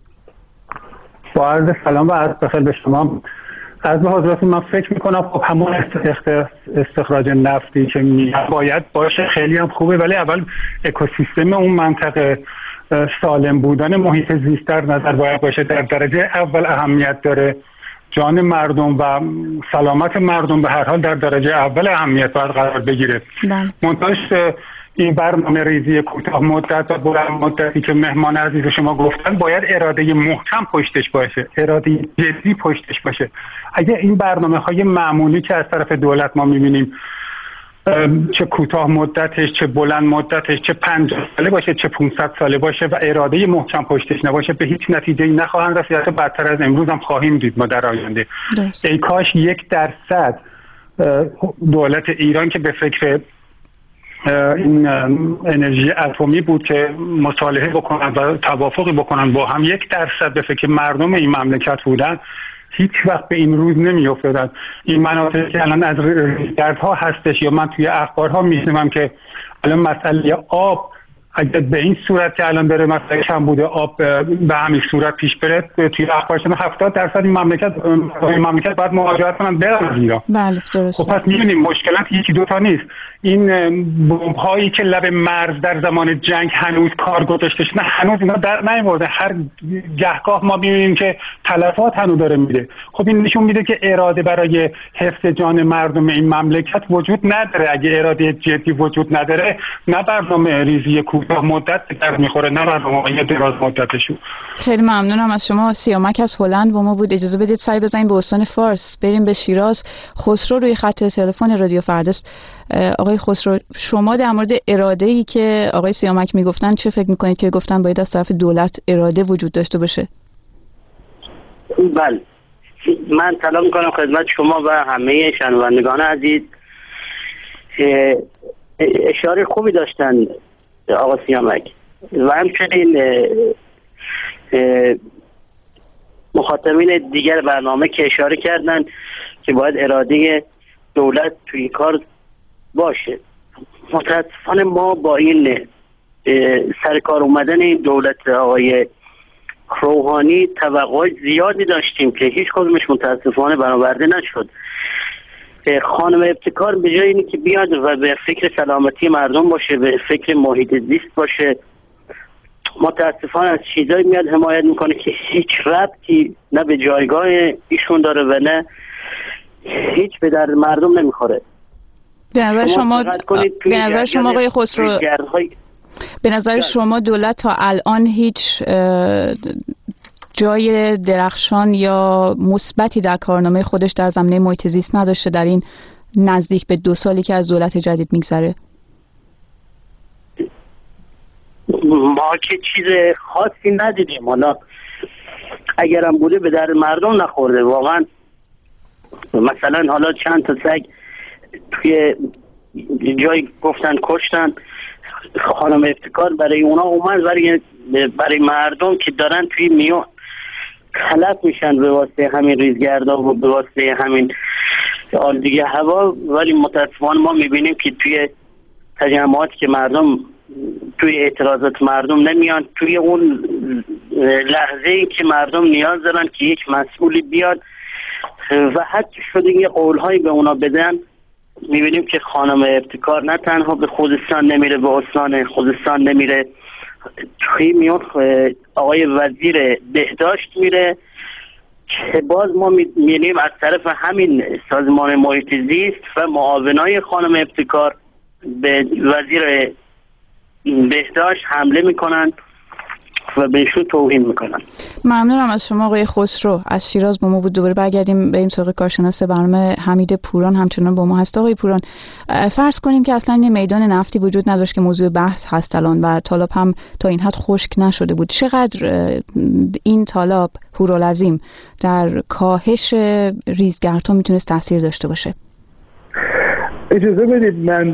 با عرض سلام و عرض بخیر به شما. از به حضرتون من فکر میکنم خب همون استخراج نفتی که باید باشه خیلی هم خوبه، ولی اول اکوسیستم اون منطقه سالم بودن محیط زیست در نظر باید باشه. در درجه اول اهمیت داره، جان مردم و سلامت مردم به هر حال در درجه اول اهمیت باید قرار بگیره. منتهاش این برنامه ریزی کوتاه مدت و بلند مدتی که مهمان عزیز شما گفتن باید اراده محکم پشتش باشه، اراده جدی پشتش باشه. اگه این برنامه‌های معمولی که از طرف دولت ما می‌بینیم چه کوتاه مدتش چه بلند مدتش چه 50 ساله باشه چه 500 ساله باشه و اراده محکم پشتش نباشه به هیچ نتیجه‌ای نخواهند رسید، حتی بدتر از امروز هم خواهیم دید ما در آینده. ای کاش 1% دولت ایران که به فکر این انرژی اتمی بود که مصالحه بکنن و توافقی بکنن با هم، 1% به فکر مردم این مملکت بودن هیچ وقت به این روز نمی افتادن. این مناطق که الان از ریزگردها هستش یا من توی اخبارها میشنوم که الان مسئله آب اگر به این صورت که الان داره مسئله کم بوده آب به همین صورت پیش بره، توی اخبار شما 70% این مملکت باید مهاجرت کنن برن از ایران. بله درست. خب پس می‌بینیم مشکلات یکی دوتا نیست. این بمب‌هایی که لب مرز در زمان جنگ هنوز کار گذاشته شده، هنوز اینا در نیامده. هر گهگاه ما می‌بینیم که تلفات هنوز داره میره. خب این نشون میده که اراده برای حفظ جان مردم این مملکت وجود نداره. اگه اراده جدی وجود نداره، نه برنامه ریزی کوتاه مدت به درد میخوره، نه برنامه‌های دراز مدتشون. خیلی ممنونم از شما. سیامک از هلند با ما بود. اجازه بدید سعی بزنیم به استان فارس، بریم به شیراز. خسرو روی خط تلفن رادیو فرداست. آقای خسرو، شما در مورد اراده‌ای که آقای سیامک میگفتن چه فکر میکنید که گفتن باید از طرف دولت اراده وجود داشته باشه؟ بله، من طلب میکنم خدمت شما و همه شنوندگان عزیز، اشاره خوبی داشتن آقا سیامک و همچنین مخاطبین دیگر برنامه که اشاره کردن که باید اراده دولت توی کار باشه. متاسفانه ما با این سر کار اومدن این دولت آقای روحانی توقع زیادی داشتیم که هیچ کدومش متاسفانه برآورده نشد. خانم ابتکار به جای اینی که بیاد و به فکر سلامتی مردم باشه، به فکر محیط زیست باشه، متاسفانه از چیزایی میاد حمایت میکنه که هیچ ربطی نه به جایگاه ایشون داره و نه هیچ به درد مردم نمیخوره. به نظر شما آقای خسرو، به نظر شما دولت تا الان هیچ جای درخشان یا مثبتی در کارنامه خودش در زمینه محیط زیست نداشته در این نزدیک به 2 سالی که از دولت جدید میگذره؟ ما که چیز خاصی ندیدیم، حالا اگرم بوده به در مردم نخورده واقعا. مثلا حالا چند تا سگ توی جای گفتن کشتن، خانم ابتکار برای اونا اومد برای مردم که دارن توی میون تلف میشن به واسطه همین ریزگردها و به واسطه همین آلودگی هوا، ولی متاسفانه ما میبینیم که توی تجمعاتی که مردم توی اعتراضات مردم نمیان، توی اون لحظه‌ای که مردم نیاز دارن که یک مسئولی بیاد و حتی شده یه قولهایی به اونا بدن، میبینیم که خانم ابتکار نه تنها به خوزستان نمیره، به استان خوزستان نمیره، توی میون آقای وزیر بهداشت میره که باز ما میبینیم از طرف همین سازمان محیط زیست و معاونای خانم ابتکار به وزیر بهداشت حمله میکنن و بهشون توهین میکنن. ممنونم از شما آقای خسرو از شیراز با ما بود. دوباره برگردیم به این سراغ کارشناس برنامه حمید پوران همچنان با ما هست. آقای پوران، فرض کنیم که اصلا یه میدان نفتی وجود نداشت که موضوع بحث هست الان و تالاب هم تا این حد خشک نشده بود، چقدر این تالاب پورالعظیم در کاهش ریزگردها میتونست تاثیر داشته باشه؟ اجازه بدید من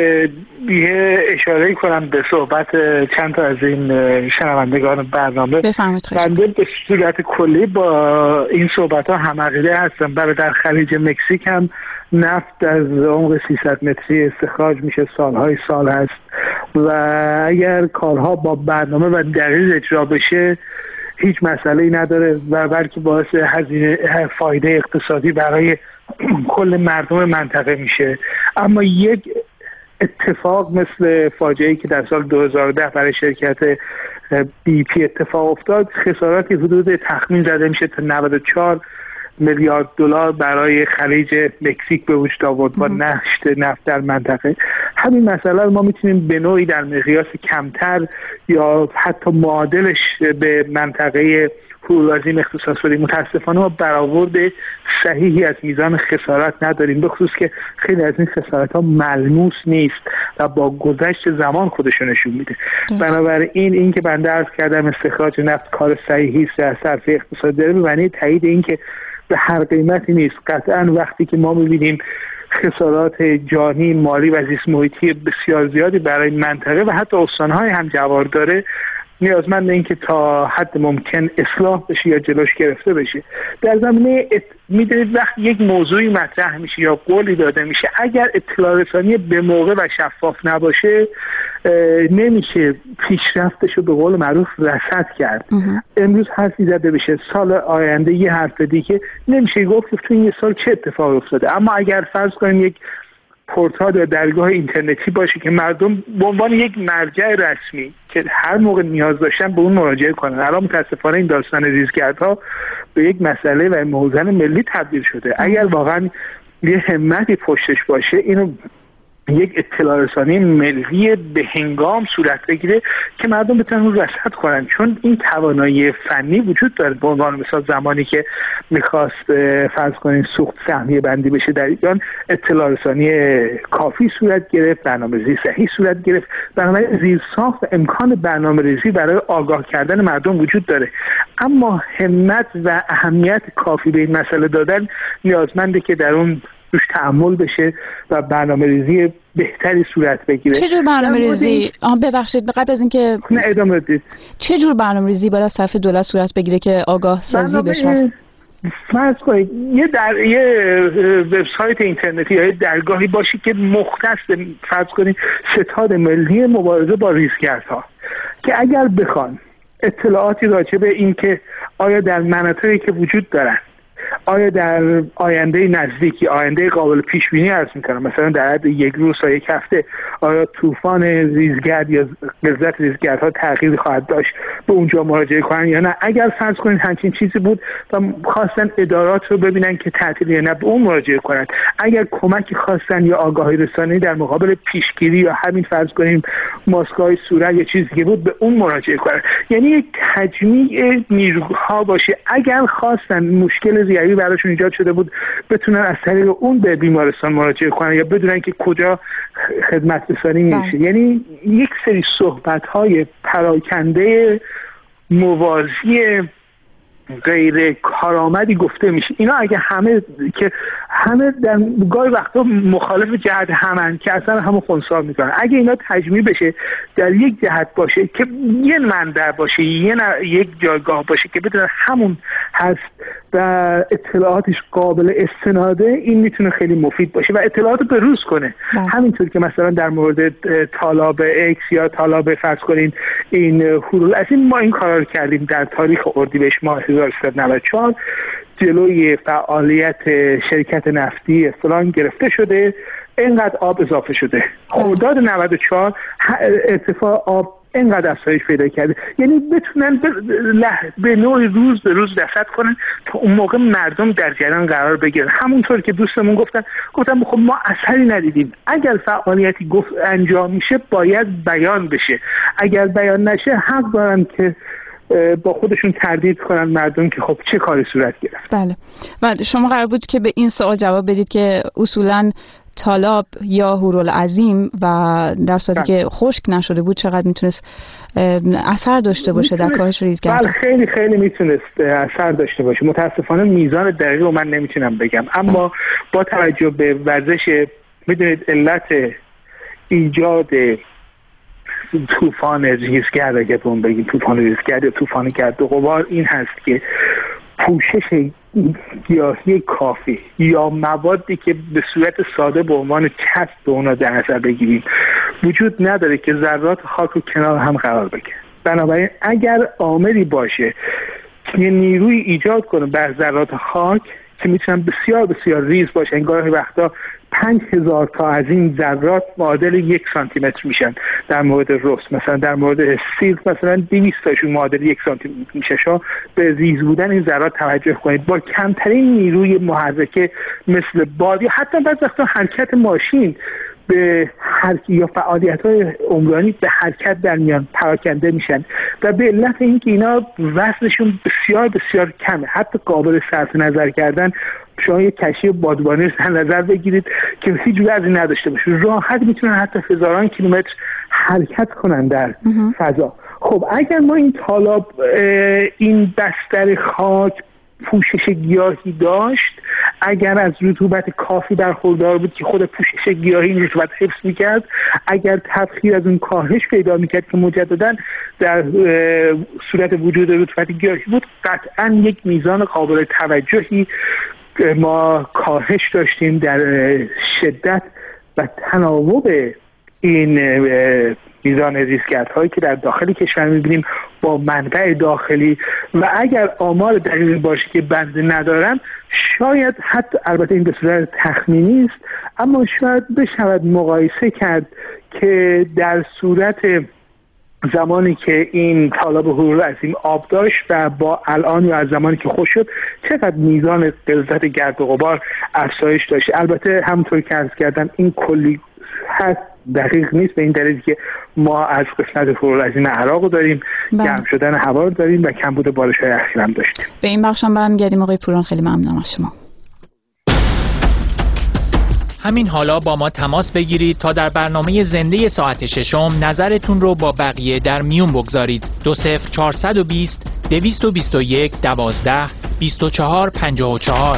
یه اشاره کنم به صحبت چند تا از این شنوندگان برنامه. بنده به صورت کلی با این صحبت ها هم عقیده هستم. برای در خلیج مکزیک هم نفت از عمق 300 متری استخراج میشه، سالهای سال هست و اگر کارها با برنامه و دقیق اجرا بشه هیچ مسئله‌ای نداره و بلکه باعث فایده اقتصادی برای کل مردم منطقه میشه. اما یک اتفاق مثل فاجعه‌ای که در سال 2010 برای شرکت بی پی اتفاق افتاد، خساراتی حدود تخمین زده میشه تا 94 میلیارد دلار برای خلیج مکزیک به وجود آورد با نشت نفت در منطقه. همین مسئله رو ما میتونیم به نوعی در مقیاس کمتر یا حتی معادلش به منطقه پورالعظیم اختصاص بدیم. متاسفانه ما برآورد صحیحی از میزان خسارت نداریم، به خصوص که خیلی از این خسارت ها ملموس نیست و با گذشت زمان خودشو نشون میده. بنابراین این که بنده عرض کردم استخراج نفت کار صحیحی است از طرف اقتصاد داره، معنی تایید این که به هر قیمتی نیست. قطعا وقتی که ما میبینیم خسارات جانی، مالی و زیست محیطی بسیار زیادی برای منطقه و حتی استانهای هم جوار داره، نیازمند این که تا حد ممکن اصلاح بشه یا جلوش گرفته بشه. در زمینه میدونید وقتی یک موضوعی مطرح میشه یا قولی داده میشه، اگر اطلاع رسانی به موقع و شفاف نباشه نمیشه پیشرفتش رو به قول معروف رصد کرد. امروز حرفی زده بشه، سال آینده یه حرف دیگه نمیشه گفت تو این سال چه اتفاقی افتاده. اما اگر فرض کنیم یک پورتال یا درگاه اینترنتی باشه که مردم به عنوان یک مرجع رسمی که هر موقع نیاز داشتن به اون مراجعه کنن، الان متاسفانه این داستان ریزگردها به یک مسئله و موضوع ملی تبدیل شده. اگر واقعا یه همتی پشتش باشه اینو یک اطلاع رسانی ملی به هنگام صورت بگیره که مردم بتونن رصد کنن، چون این توانایی فنی وجود داره. به عنوان مثال زمانی که میخواست فرض کنین سوخت سهمیه بندی بشه در ایران، اطلاع رسانی کافی صورت گرفت، برنامه‌ریزی صحیح صورت گرفت، بنابراین زیرساخت و امکان برنامه‌ریزی برای آگاه کردن مردم وجود داره. اما همت و اهمیت کافی به این مسئله دادن نیازمنده که در اون روش تعامل بشه و برنامه‌ریزی بهتری صورت بگیره. چه جور برنامه‌ریزی؟ ببخشید قبل از اینکه ادامه بدید، چه جور برنامه‌ریزی باید از طرف دولت صورت بگیره که آگاه سازی بشه؟ فرض کنید یه وبسایت اینترنتی یا درگاهی باشی که مختص به فرض کنید ستاد ملی مبارزه با ریزگردها، که اگر بخوان اطلاعاتی راجع به این که آیا در مناطقی که وجود دارن، آیا در آینده نزدیکی، آینده قابل پیش بینی عرض می‌کنم، مثلا در حد یک روز تا یک هفته، آیا طوفان ریزگرد یا غلظت ریزگردها تغییری خواهد داشت، به اونجا مراجعه کنن یا نه. اگر فرض کنید همچین چیزی بود و خواستن ادارات رو ببینن که تعطیل یا نه، به اون مراجعه کنن. اگر کمکی خواستن یا آگاهی رسانی در مقابل پیشگیری یا همین فرض کنیم ماسک‌های صورت یا چیزی که بود، به اون مراجعه کنن. یعنی یک تجمیع نیروها باشه، اگر خواستن مشکل ریوی براشون ایجاد شده بود بتونن از طریق اون به بیمارستان مراجعه کنن یا بدونن که کجا خدمت رسانی میشه. یعنی یک سری صحبت‌های پراکنده موازی غیر کارآمدی گفته میشه. اینا اگه همه در گاهی وقتا مخالف جهت همن که اصلا همون خنثی میکنن، اگه اینا تجمیع بشه در یک جهت باشه که یه منبع باشه، یک جایگاه باشه که بدون همون هست و اطلاعاتش قابل استناده، این میتونه خیلی مفید باشه و اطلاعات بروز کنه. همینطور که مثلا در مورد طالاب اکس یا طالاب فرض کنین این هورول از این ما این کارا رو کردیم در تاریخ اردیبهشت ماه 1394 جلوی فعالیت شرکت نفتی فلان گرفته شده، اینقدر آب اضافه شده. خرداد 94 ارتفاع آب اینقدر افزایش پیدا کرده. یعنی بتونن به نوعی روز به روز رصد کنن تا اون موقع مردم در جریان قرار بگیرن. همونطور که دوستمون گفتم خب ما اثری ندیدیم. اگر فعالیتی انجام میشه باید بیان بشه، اگر بیان نشه حق دارن که با خودشون تردید کنن مردم که خب چه کاری صورت گرفت. بله. و شما قرار بود که به این سوال جواب بدید که اصولاً طالاب یا هورالعظیم و در صورتی که خشک نشده بود چقدر میتونست اثر داشته باشه در کاهش ریزگردها؟ بله خیلی خیلی میتونست اثر داشته باشه. متاسفانه میزان دقیق رو من نمیتونم بگم، اما با توجه به ورزش، میدونید علت ایجاد طوفان ریزگرد، اگه بهون بگیم طوفان ریزگرد یا طوفان گرد و غبار، این هست که پوشش گیاهی کافی یا موادی که به صورت ساده به عنوان چسب به اونا در نظر بگیریم وجود نداره که ذرات خاک رو کنار هم قرار بگیره. بنابراین اگر عاملی باشه که نیروی ایجاد کنه بر ذرات خاک که میتونن بسیار بسیار ریز باشن، گاهی وقتا 5000 تا از این ذرات معادل 1 سانتی متر میشن. در مورد رس مثلا، در مورد سیلک مثلا 200 تاشون معادل 1 سانتی متر میشه. شما به ریز بودن این ذرات توجه کنید. با کمترین نیروی محرکه مثل باد یا حتی بعضی وقتا حرکت ماشین به یا فعالیت‌های عمرانی به حرکت در میان پراکنده میشن و به علت اینکه اینا وزنشون بسیار بسیار کمه، حتی قابل صرف نظر کردن. شما یک کشتی بادبانی رو در نظر بگیرید که هیچ وزنی نداشته باشه، راحت میتونن حتی هزاران کیلومتر حرکت کنن در فضا. خب اگر ما این طالاب این بستر خاک پوشش گیاهی داشت، اگر از رطوبت کافی برخوردار بود که خود پوشش گیاهی این رطوبت حفظ میکرد، اگر تبخیر از اون کاهش پیدا میکرد که مجددا در صورت وجود رطوبت گیاهی بود، قطعا یک میزان قابل توجهی ما کاهش داشتیم در شدت و تناوب این میزان ریزگردهایی که در داخل کشور میبینیم با منبع داخلی. و اگر آمار دقیقی باشه که بنده ندارم، شاید حتی، البته این به صورت تخمینی است، اما شاید بشود مقایسه کرد که در صورت زمانی که این طالاب هورالعظیم آب داشت و با الان یا از زمانی که خشک شد چقدر میزان غلظت گرد و غبار افزایش داشت. البته همونطور که عرض کردم این کلی هست، دقیق نیست، به این دلیل که ما از قسمت هورالعظیم عراق داریم، گرم شدن هوا داریم و کمبود بارش‌های اخیر هم داشتیم. به این بخش هم برمیگردیم. آقای پوران خیلی ممنونم از شما. همین حالا با ما تماس بگیرید تا در برنامه زنده ساعت ششم نظرتون رو با بقیه در میون بگذارید. 20420 221 12 24 54.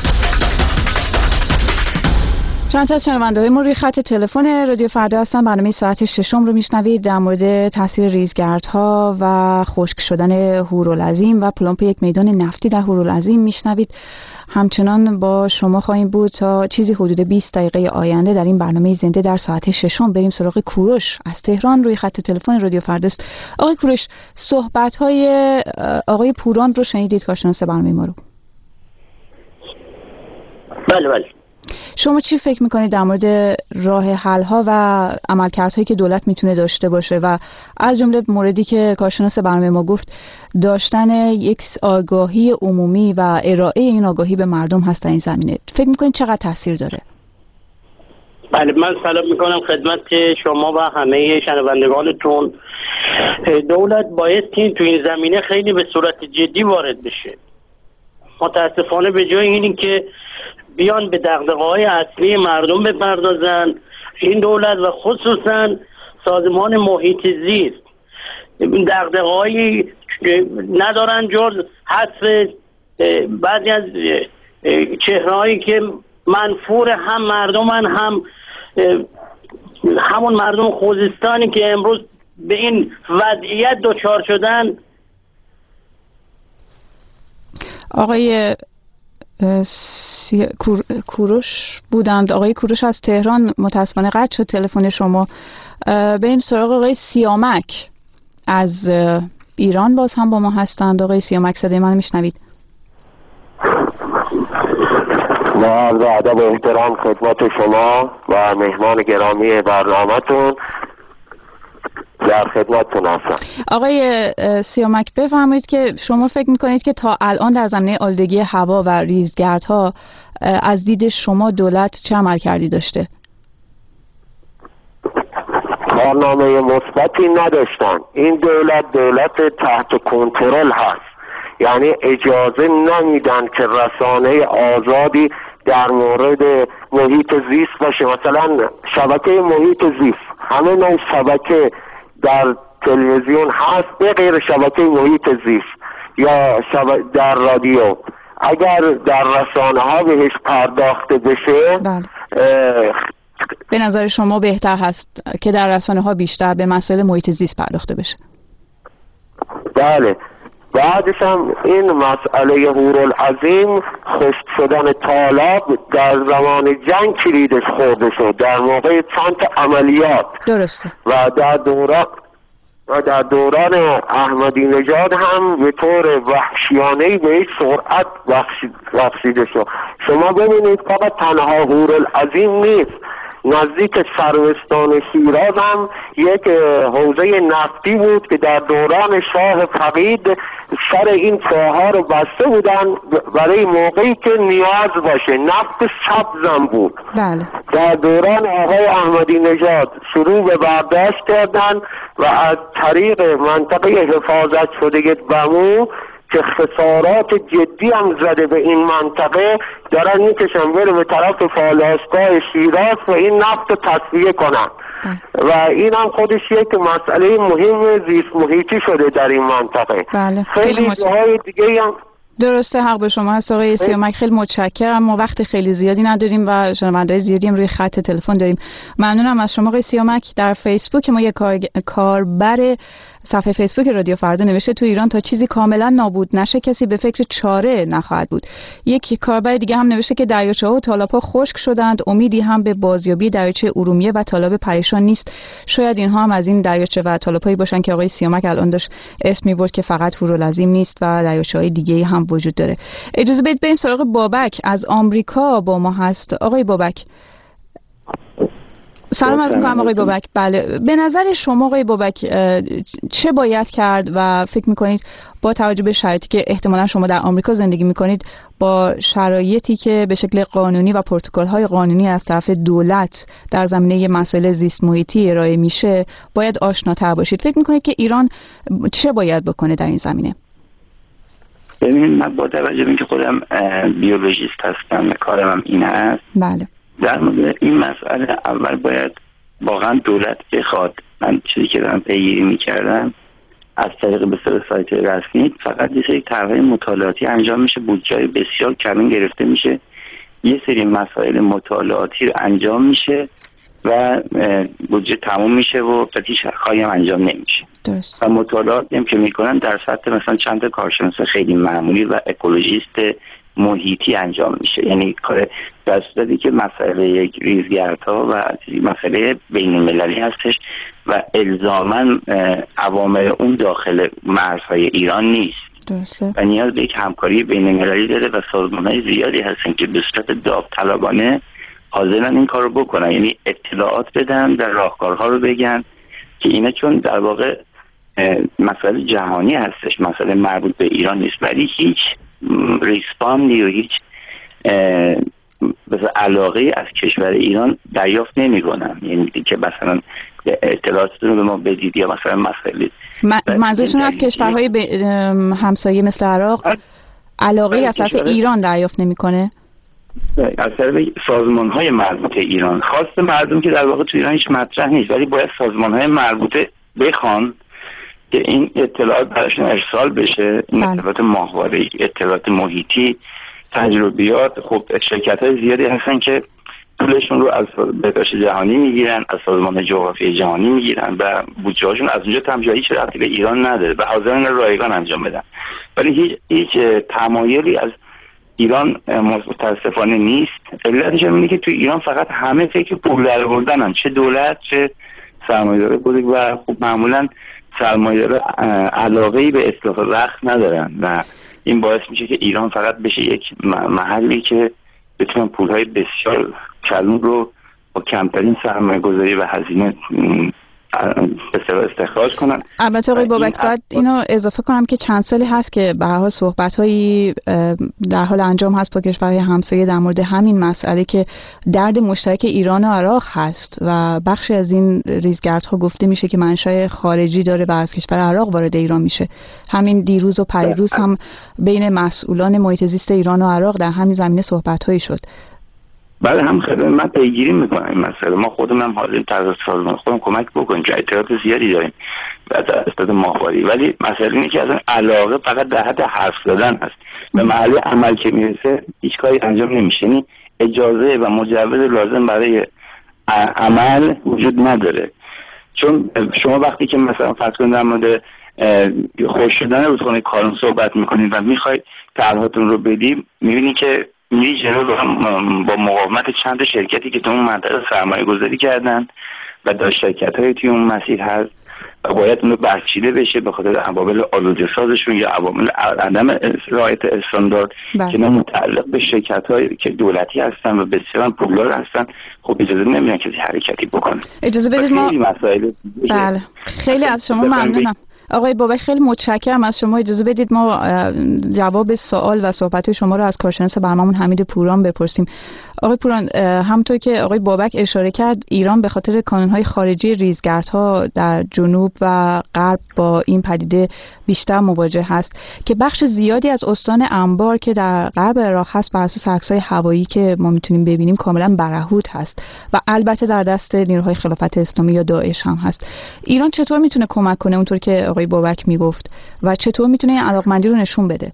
چند تا از شنونده‌های ما روی خط تلفن رادیو فردا هستن. برنامه ساعت ششم رو میشنوید. در مورد تاثیر ریزگردها و خشک شدن هورالعظیم و پلمپ یک میدان نفتی در هورالعظیم میشنوید. همچنان با شما خواهیم بود تا چیزی حدود 20 دقیقه آینده در این برنامه زنده در ساعت ششم. بریم سراغ کوروش از تهران روی خط تلفن رادیو فرداست. آقای کوروش، صحبت‌های آقای پوران رو شنیدید، کارشناس برنامه ما رو؟ بله. شما چی فکر میکنید در مورد راه حل ها و عملکردهایی که دولت میتونه داشته باشه و از جمله موردی که کارشناس برنامه ما گفت داشتن یک آگاهی عمومی و ارائه این آگاهی به مردم هست در این زمینه؟ فکر میکنید چقدر تاثیر داره؟ بله، من سلام میکنم خدمت شما و همه شنوندگانتون. دولت بایستی تو این زمینه خیلی به صورت جدی وارد بشه. متاسفانه به جای اینی که بیان به دغدغه‌های اصلی مردم بپردازن، این دولت و خصوصا سازمان محیط زیست دغدغه‌هایی ندارن جز حذف بعضی از چهرهایی که منفور هم مردمن، هم همون مردم خوزستانی که امروز به این وضعیت دچار شدن. آقای کوروش بودند. آقای کوروش از تهران، متاسفانه قطع شد تلفن شما. بریم سراغ آقای سیامک از ایران، باز هم با ما هستند. آقای سیامک، صدای من میشنوید؟ با عرض ادب و احترام خدمت شما و مهمان گرامی برنامه‌تون در خدمتتون هستم. آقای سیامک، بفرمایید که شما فکر میکنید که تا الان در زمینه آلودگی هوا و ریزگردها از دید شما دولت چه عملکردی داشته؟ کارنامه مثبتی نداشتن. این دولت تحت کنترل هست، یعنی اجازه نمیدن که رسانه آزادی در مورد محیط زیست باشه. مثلا شبکه محیط زیست، همه نوع شبکه در تلویزیون هست به غیر شبکه محیط زیست یا در رادیو. اگر در رسانه ها بهش پرداخته بشه، به نظر شما بهتر هست که در رسانه ها بیشتر به مسائل محیط زیست پرداخته بشه؟ بله. بعدش هم این مسئله هورالعظیم، خشک شدن تالاب در زمان جنگ کلیدش خورده شد، در موقع چند تا عملیات. درسته. و در دوران احمدی نژاد هم به طور وحشیانه‌ای به یک سرعت بخشیده شد. شما ببینید فقط تنها هورالعظیم نیست، نزدیک سروستان شیراز هم یک حوزه نفتی بود که در دوران شاه فقید سر این چاه‌ها رو بسته بودن برای موقعی که نیاز باشه. نفت سبزم بود. بله. در دوران آقای احمدی نژاد شروع به برداشت کردن و از طریق منطقه حفاظت شده بمو که خسارات جدی هم زده به این منطقه، دارن میکشن بره به طرف پالایشگاه شیراز و این نفت رو تصفیه کنن. و این هم خودش یک مسئله مهم زیست محیطی شده در این منطقه. بله. خیلی جاهای دیگه هم درسته، حق به شما هست آقای سیامک. خیلی متشکرم. ما وقت خیلی زیادی نداریم و شنونده‌های زیادی هم روی خط تلفن داریم. ممنونم از شما آقای سیامک. در فیسبوک ما یک کاربر صفحه فیسبوک رادیو فردا نوشته تو ایران تا چیزی کاملا نابود نشه کسی به فکر چاره نخواهد بود. یک کاربر دیگه هم نوشته که دریاچه‌ها و تالاب‌ها خشک شدند، امیدی هم به بازیابی دریاچه ارومیه و تالاب پریشان نیست. شاید اینها هم از این دریاچه و تالاب‌هایی باشن که آقای سیامک الان داشت اسم می‌برد که فقط هورالعظیم نیست و دریاچه‌های دیگه‌ای هم وجود داره. اجازه بدید بریم سراغ بابک از آمریکا با ما هست. آقای بابک، سلام عرض می‌کنم آقای بابک. بله، به نظر شما آقای بابک چه باید کرد و فکر می‌کنید با توجه به شرایطی که احتمالاً شما در آمریکا زندگی می‌کنید، با شرایطی که به شکل قانونی و پروتکل‌های قانونی از طرف دولت در زمینه مسائل زیست محیطی ارائه میشه باید آشناتر باشید، فکر می‌کنید که ایران چه باید بکنه در این زمینه؟ ببینید، من با توجه به اینکه خودم بیولوژیست هستم و کارم هم این هست، بله، در مورد این مسئله اول باید واقعا دولت بخواد. من چیزی که دارم پیگیری میکردم از طریق به سایت رسمی، فقط یه سری طرح‌های مطالعاتی انجام میشه، بودجه بسیار کمی گرفته میشه، یه سری مسائل مطالعاتی رو انجام میشه و بودجه تموم میشه و هیچ کاری هم انجام نمیشه. درست. و مطالعاتی هم که میکنن در سطح مثلا چند تا کارشناس خیلی معمولی و اکولوژیست محیطی انجام میشه. یعنی کار در صورتی که مسئله یک ریزگردها و مسئله بین المللی هستش و الزاماً عوامل اون داخل مرزهای ایران نیست. درسته. و نیاز به یک همکاری بین المللی داره و سازمان‌های زیادی هستن که به صورت داوطلبانه حاضرن این کار رو بکنن، یعنی اطلاعات بدن، در راهکارها رو بگن که اینا چون در واقع مسئله جهانی هستش، مسئله مربوط به ایران نیست، ولی هیچ ریسپاندی و هیچ مثلا علاقه از کشور ایران دریافت نمی‌کنن. یعنی که مثلا اطلاعاتتون رو به ما بدید یا مثلا مسئله منظورتون از کشورهای همسایه مثل عراق علاقه از طرف ایران دریافت نمی‌کنه؟ از طرف سازمان‌های مربوطه ایران. خواست مردم که در واقع تو ایران هیچ مطرح نیست، ولی باید سازمان‌های مربوطه بخوان که این اطلاعات براشون ارسال بشه، این اطلاعات ماهواره‌ای، اطلاعات محیطی، تجربیات. خب شرکت‌های زیادی هستن که پولشون رو از بهداشت جهانی میگیرن، از سازمان جغرافیای جهانی میگیرن و بودجه‌هاشون از اونجا تمجایی هیچ ربطی به ایران نداره و حاضرن رایگان انجام بدن، ولی هیچ تمایلی از ایران متاسفانه نیست. علتش اینه که تو ایران فقط همه فکر پول درآوردنن، چه دولت چه سرمایه‌دار بزرگ، و خب معمولاً سرمایه‌دار علاقه‌ای به اصلاح وقت ندارن و این باعث میشه که ایران فقط بشه یک محلی که بتونن پولهای بسیار کلون رو با کمترین سرمایه‌گذاری و هزینه استخراج کنن. البته آقای بابک باید اینو اضافه کنم که چند سالی هست که به هر حال صحبت‌هایی در حال انجام هست با کشورهای همسایه در مورد همین مسئله که درد مشترک ایران و عراق هست و بخشی از این ریزگردها گفته میشه که منشأ خارجی داره و از کشور عراق وارد ایران میشه. همین دیروز و پریروز هم بین مسئولان محیط زیست ایران و عراق در همین زمینه صحبت‌هایی شد. بله، هم خیلی من پیگیری میکنم این مسئله. ما خودمون هم حاضریم طرز سازمان خودمون کمک بکنیم که اطلاعات زیادی داریم و در استاد ماهواری، ولی مسئله اینه که از این علاقه فقط در حد حرف زدن هست، به محل عمل که میرسه هیچ کاری انجام نمیشه. یعنی اجازه و مجوز لازم برای عمل وجود نداره. چون شما وقتی که مثلا فرض کنید در مورد خوش شدن رودخانه کارون صحبت میکنید و میخواید طرحتون رو بدید، میبینید که میری جلو با مقاومت چند شرکتی که تو اون منطقه سرمایه گذاری کردن و داشت شرکت های توی اون مسیر هست و باید اون رو برچیده بشه به خاطر عوامل آلوده سازشون یا عوامل عدم رعایت استاندارد که متعلق به شرکت هایی که دولتی هستن و بسیار پولدار هستن. خب اجازه نمیدن کسی حرکتی بکنه. اجازه بدید ما بله خیلی از شما ممنونم آقای بابک، خیلی متشکرم از شما. اجازه بدید ما جواب سوال و صحبت شما رو از کارشناس برنامه‌مون حمید پوران بپرسیم. آقای پوران، همونطور که آقای بابک اشاره کرد، ایران به خاطر کانون‌های خارجی ریزگردها در جنوب و غرب با این پدیده بیشتر مواجه هست که بخش زیادی از استان انبار که در غرب عراق هست بر اساس عکس‌های هوایی که ما میتونیم ببینیم کاملا برهوت هست و البته در دست نیروهای خلافت اسلامی یا داعش هم هست. ایران چطور میتونه کمک کنه اونطور که آقای بابک میگفت و چطور میتونه این علاقمندی رو نشون بده؟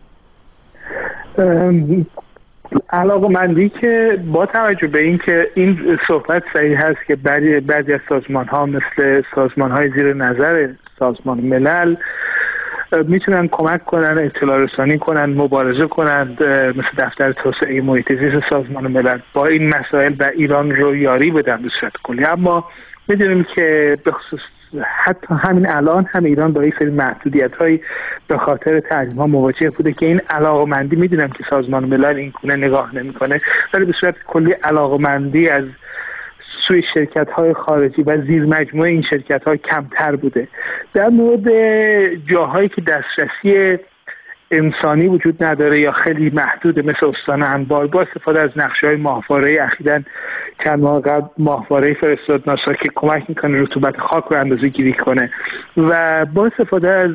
علاقمندی که با توجه به این که این صحبت صحیح هست که بعضی از سازمان ها مثل سازمان های زیر نظر سازمان ملل میتونن کمک کنن، اطلاع رسانی کنن، مبارزه کنن، مثل دفتر توسعه محیط زیست سازمان ملل با این مسائل و ایران رو یاری بدن به صورت کلی. اما میدونیم که به خصوص حتی همین الان هم ایران با یک سری محدودیت‌هایی به خاطر تحریم‌ها مواجه بوده که این علاقمندی میدونم که سازمان ملل این گونه نگاه نمی‌کنه، ولی به صورت کلی علاقمندی از سوی شرکت‌های خارجی و زیر مجموعه این شرکت‌ها کمتر بوده. در مورد جاهایی که دسترسی انسانی وجود نداره یا خیلی محدوده مثل استان انبار، با استفاده از نقشه‌های ماهواره‌ای اخیراً چند ماه قبل ماهواره‌ای فرستاد ناسا که کمک میکنه رطوبت خاک رو اندازه‌گیری کنه و با استفاده از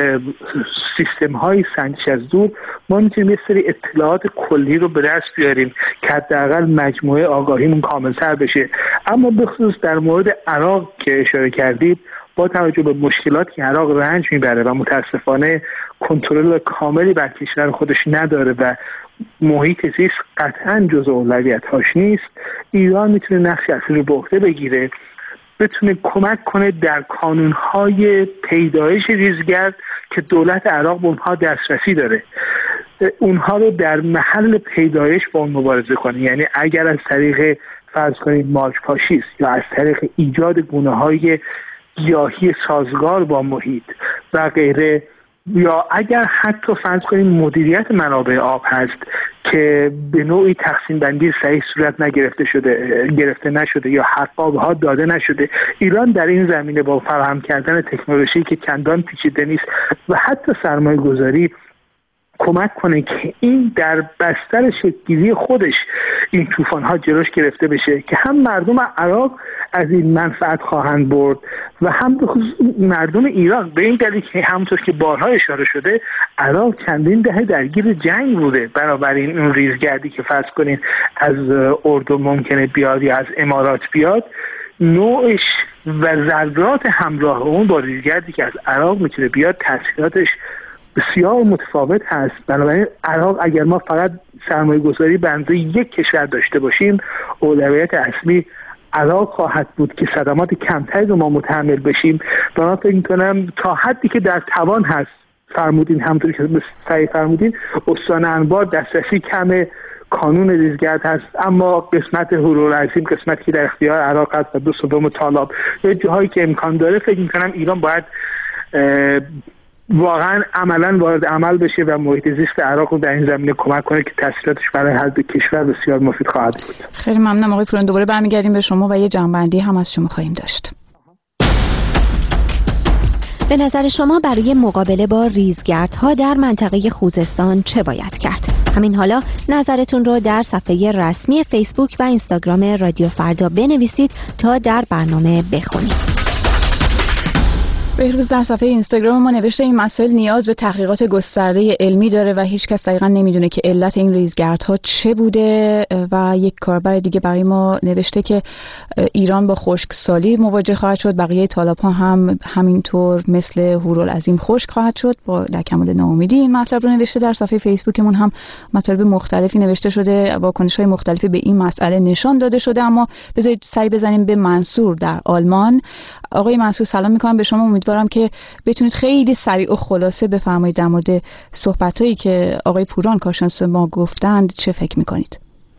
سیستم‌های سنجش از دور ما میتونیم یه سری اطلاعات کلی رو به دست بیاریم که حداقل مجموعه آگاهیمون کامل‌تر بشه. اما به خصوص در مورد عراق که اشاره کردید، با توجه به مشکلاتی که عراق رنج میبره و متاسفانه کنترل کاملی بر کشور خودش نداره و محیط زیست قطعاً جزء اولویت‌هاش نیست، ایران میتونه نقش اصلی رو به عهده بگیره، بتونه کمک کنه در کانون‌های پیدایش ریزگرد که دولت عراق به اونها دسترسی داره، اونها رو در محل پیدایش با اون مبارزه کنه. یعنی اگر از طریق فرض کنید مالچ پاشیست یا از طریق ایجاد گونه‌های گیاهی سازگار با محیط و غیره، یا اگر حتی فرض کنیم مدیریت منابع آب هست که به نوعی تقسیم بندی صحیح صورت گرفته نشده یا حقابها داده نشده، ایران در این زمینه با فراهم کردن تکنولوژی که چندان پیچیده نیست و حتی سرمایه گذاری کمک کنه که این در بستر شکل‌گیری خودش این طوفان‌ها جلوش گرفته بشه که هم مردم عراق از این منفعت خواهند برد و هم به خصوص مردم ایران، به این دلیل که همونطور که بارها اشاره شده عراق چندین دهه درگیر جنگ بوده، بنابراین اون ریزگردی که فرض کنین از اردن ممکنه بیاد یا از امارات بیاد، نوعش و ذرات همراه اون با ریزگردی که از عراق میتونه بیاد تاثیراتش بسیار متفاوت هست. بنابراین عراق اگر ما فقط سرمایه گذاری به اندازه یک کشور داشته باشیم، اولویت اصلی عراق خواهد بود که صدمات کمتری رو ما متحمل بشیم. و من فکر می‌کنم تا حدی که در توان هست، فرمودین همونطوری که صحیح فرمودین، استان انبار دسترسی کم کانون ریزگرد هست، اما قسمت هورالعظیم، قسمتی که در اختیار عراق هست و 2/3 تالاب، یه جاهایی که امکان داره، فکر می‌کنم ایران باید واقعا عملا وارد عمل بشه و محیط زیست عراق رو در این زمینه کمک کنه که تاثیراتش برای هر دو کشور بسیار مفید خواهد بود. خیلی ممنونم آقای پوران، دوباره برمیگردیم به شما و یه جنبندی هم از شما خواهیم داشت. به نظر شما برای مقابله با ریزگردها در منطقه خوزستان چه باید کرد؟ همین حالا نظرتون رو در صفحه رسمی فیسبوک و اینستاگرام رادیو فردا بنویسید تا در برنامه بخونید. بهروز در صفحه اینستاگرام ما نوشته این مسائل نیاز به تحقیقات گسترده علمی داره و هیچ کس دقیقاً نمیدونه که علت این ریزگردها چه بوده. و یک کاربر دیگه برای ما نوشته که ایران با خشکسالی مواجه خواهد شد، بقیه تالاب‌ها هم همینطور مثل هورالعظیم خشک خواهد شد. با در کمال ناامیدی این مطلب رو نوشته. در صفحه فیسبوکمون هم مطالب مختلفی نوشته شده، واکنش‌های مختلفی به این مسئله نشان داده شده. اما بذارید سری بزنیم به منصور در آلمان. آقای منصور سلام می‌کنم به شما، امیدوارم که بتونید خیلی سریع و خلاصه بفرمایید در مورد صحبتایی که آقای پوران کارشناس ما گفتند چه فکر می‌کنید؟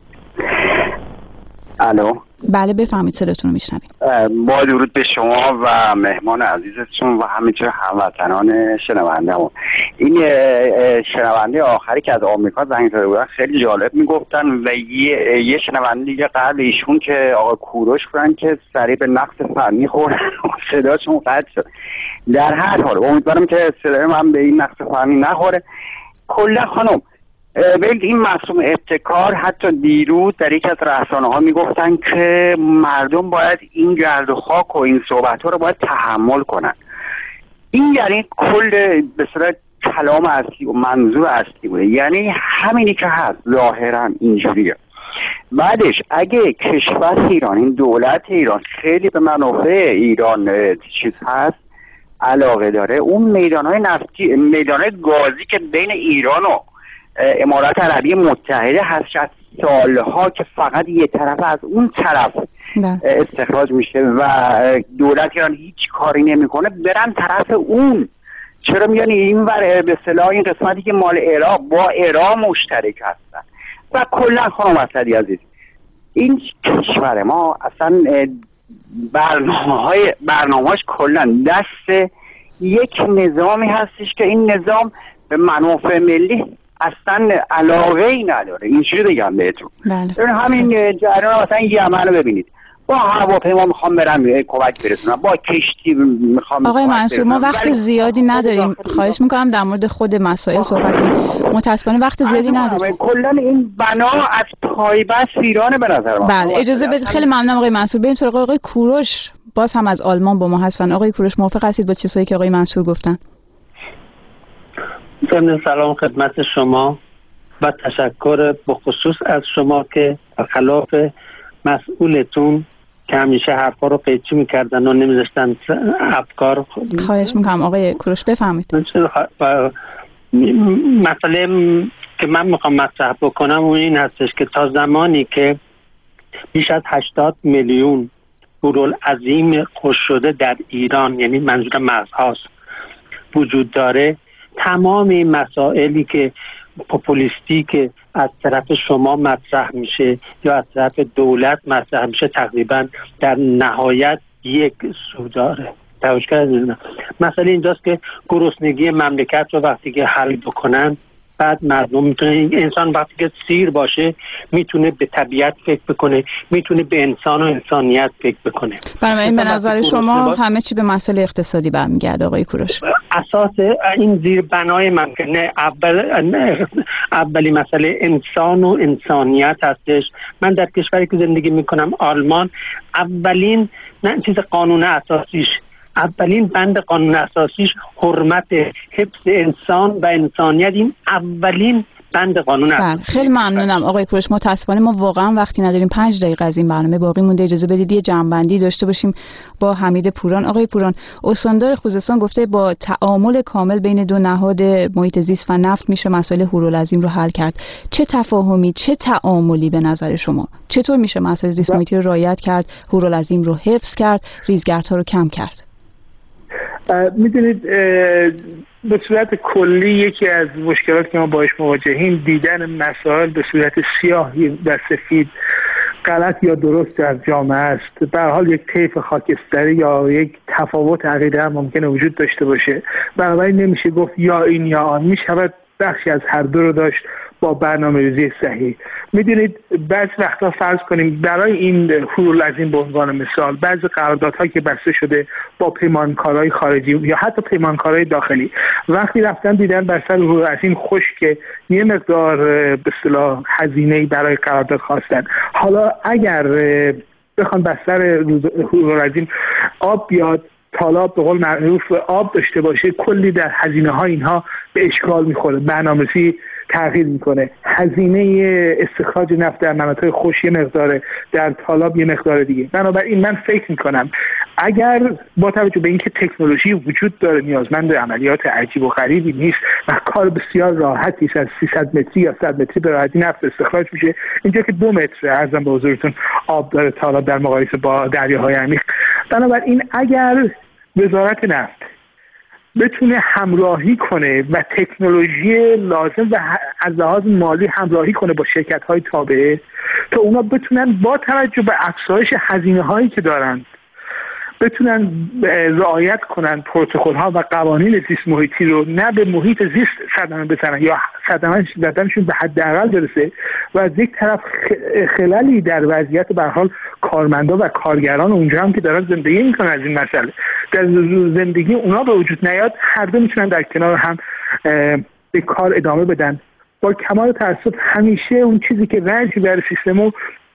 الو، بله بفرمایید، صداتون رو میشنویم. با درود به شما و مهمان عزیزتون و همینطور هموطنان شنونده‌مون. این شنونده آخری که از آمریکا زنگ زده بودن خیلی جالب میگفتن و یه شنونده دیگه قبل ایشون که آقای کوروش بودن که سریع به نقص فنی خوردن صداشون قطع شد. در هر حال امیدوارم که صدای من به این نقص فنی نخوره. کلا خانم ببینید این مفهوم ابتکار حتی دیروز در یک از رسانه‌ها میگفتن که مردم باید این گرد و خاک و این صحبت‌ها رو باید تحمل کنن. این یعنی کل به صورت کلام اصلی و منظور اصلی بوده، یعنی همینی که هست ظاهرا اینجوریه. بعدش اگه کشور ایران، این دولت ایران خیلی به منافع ایران چیز هست، علاقه داره، اون میدان‌های نفتی، میدان‌های گازی که بین ایران و امارات عربی متحده هست 60 سالها که فقط یه طرف از اون طرف استخراج میشه و دولت ایران هیچ کاری نمیکنه، برن طرف اون. چرا میان این ور به اصطلاح این قسمتی که مال عراق با ایران مشترک هستن؟ و کلا خانم اسدی عزیز، این کشور ما اصلا برنامه‌هاش کلا دست یک نظامی هستش که این نظام به منافع ملی اصلا علاقه ای نداره. اینجوری بگم بهتون. همین جریان مثلا یمن رو ببینید، با هواپیما میخوام برم کمک برسونم، با کشتی میخوام. آقای منصور ما وقت زیادی نداریم، خواهش میکنم در مورد خود مسائل صحبت کنیم. متاسفانه وقت زیادی نداریم. کلا این بنا از پایبست ایرانه به نظر من. بله اجازه بدید. خیلی ممنونم آقای منصور. بریم سراغ آقای کوروش، باز هم از آلمان با ما هستن. آقای کوروش موافق هستید با چیزایی که آقای منصور گفتن؟ سلام خدمت شما و تشکر بخصوص از شما که خلاف مسئولتون که همیشه حرفا رو قیچی میکردن و نمیذاشتن افکار. خواهش میکنم آقای کوروش بفرمایید. مسئله که من میخوام مطرح بکنم اون این هستش که تا زمانی که بیش از 80 میلیون هورالعظیم خشک شده در ایران، یعنی منظور مرزهاست، وجود داره، تمام این مسائلی که پوپولیستی که از طرف شما مطرح میشه یا از طرف دولت مطرح میشه تقریبا در نهایت یک سو داره. مسئله اینجاست که گرسنگی مملکت رو وقتی که حل بکنن، بعد مردم میتونه، انسان وقتی که سیر باشه میتونه به طبیعت فکر بکنه، میتونه به انسان و انسانیت فکر بکنه. بنابراین به نظر شما همه چی به مسئله اقتصادی برمیگرده آقای کوروش؟ اساس این زیر بنای ممکنه اولی مسئله انسان و انسانیت هستش. من در کشوری که زندگی میکنم آلمان، اولین چیز قانون اساسیش، اولین بند قانون اساسیش حرمت، حفظ انسان و انسانیت، این اولین بند قانون اساسی. خیلی ممنونم آقای کوروش. متاسفانه ما واقعا وقتی نداریم، 5 دقیقه از این برنامه باقی مونده. اجازه بدید یه جمع‌بندی داشته باشیم با حمید پوران. آقای پوران، استاندار خوزستان گفته با تعامل کامل بین دو نهاد محیط زیست و نفت میشه مسائل هورالعظیم رو حل کرد. چه تفاهمی، چه تعاملی به نظر شما؟ چطور میشه مسائل زیست محیطی رو رعایت کرد، هورالعظیم رو حفظ کرد، ریزگردها رو کم کرد؟ میدونید به صورت کلی یکی از مشکلات که ما باهاش مواجهیم دیدن مسائل به صورت سیاه و سفید، غلط یا درست در جامعه است. به هر حال یک طیف خاکستری یا یک تفاوت عقیده هم ممکنه وجود داشته باشه. بنابراین نمیشه گفت یا این یا آن، میشود بخشی از هر دو رو داشت با برنامه‌ریزی صحیح. میدونید بعض وقتا فرض کنیم برای این هورالعظیم به عنوان مثال، بعضی قراردادها که بسته شده با پیمانکارهای خارجی یا حتی پیمانکارهای داخلی، وقتی رفتن دیدن بر سر هورالعظیم خشک، یه مقدار به اصطلاح هزینه‌ای برای قرارداد خواستن. حالا اگر بخوان بر سر هورالعظیم آب بیاد، تالاب به قول معروف آب داشته باشه، کلی در هزینه‌ها اینها به اشکال میخوره، برنامه‌ریزی تغییر میکنه. هزینه استخراج نفت در مناطق خشک یه مقداره، در تالاب یه مقدار دیگه. بنابراین من فکر میکنم اگر با توجه به اینکه تکنولوژی وجود داره، نیازمند عملیات عجیب و غریبی نیست و کار بسیار راحتی است، از 300 متری یا 100 متری به راحتی نفت استخراج میشه. اینجا که 2 متر عرضم به حضورتون آب داره تالاب در مقایسه با دریاهای عمیق. بنابراین اگر وزارت نفت بتونه همراهی کنه و تکنولوژی لازم و از لحاظ مالی همراهی کنه با شرکت‌های تابعه، تا اونا بتونن با توجه به افزایش هزینه‌هایی که دارن بتونن رعایت کنن پروتکل‌ها و قوانین زیست محیطی رو، نه به محیط زیست صدمه بزنن یا صدمه زدنشون به حداقل برسه و از یک طرف خللی در وضعیت به هر حال کارمندا و کارگران اونجا هم که دارن زندگی میکنن از این مسئله در زندگی اونا به وجود نیاد، هر دو میتونن در کنار هم به کار ادامه بدن. با کمال تأسف همیشه اون چیزی که رنج در سیستم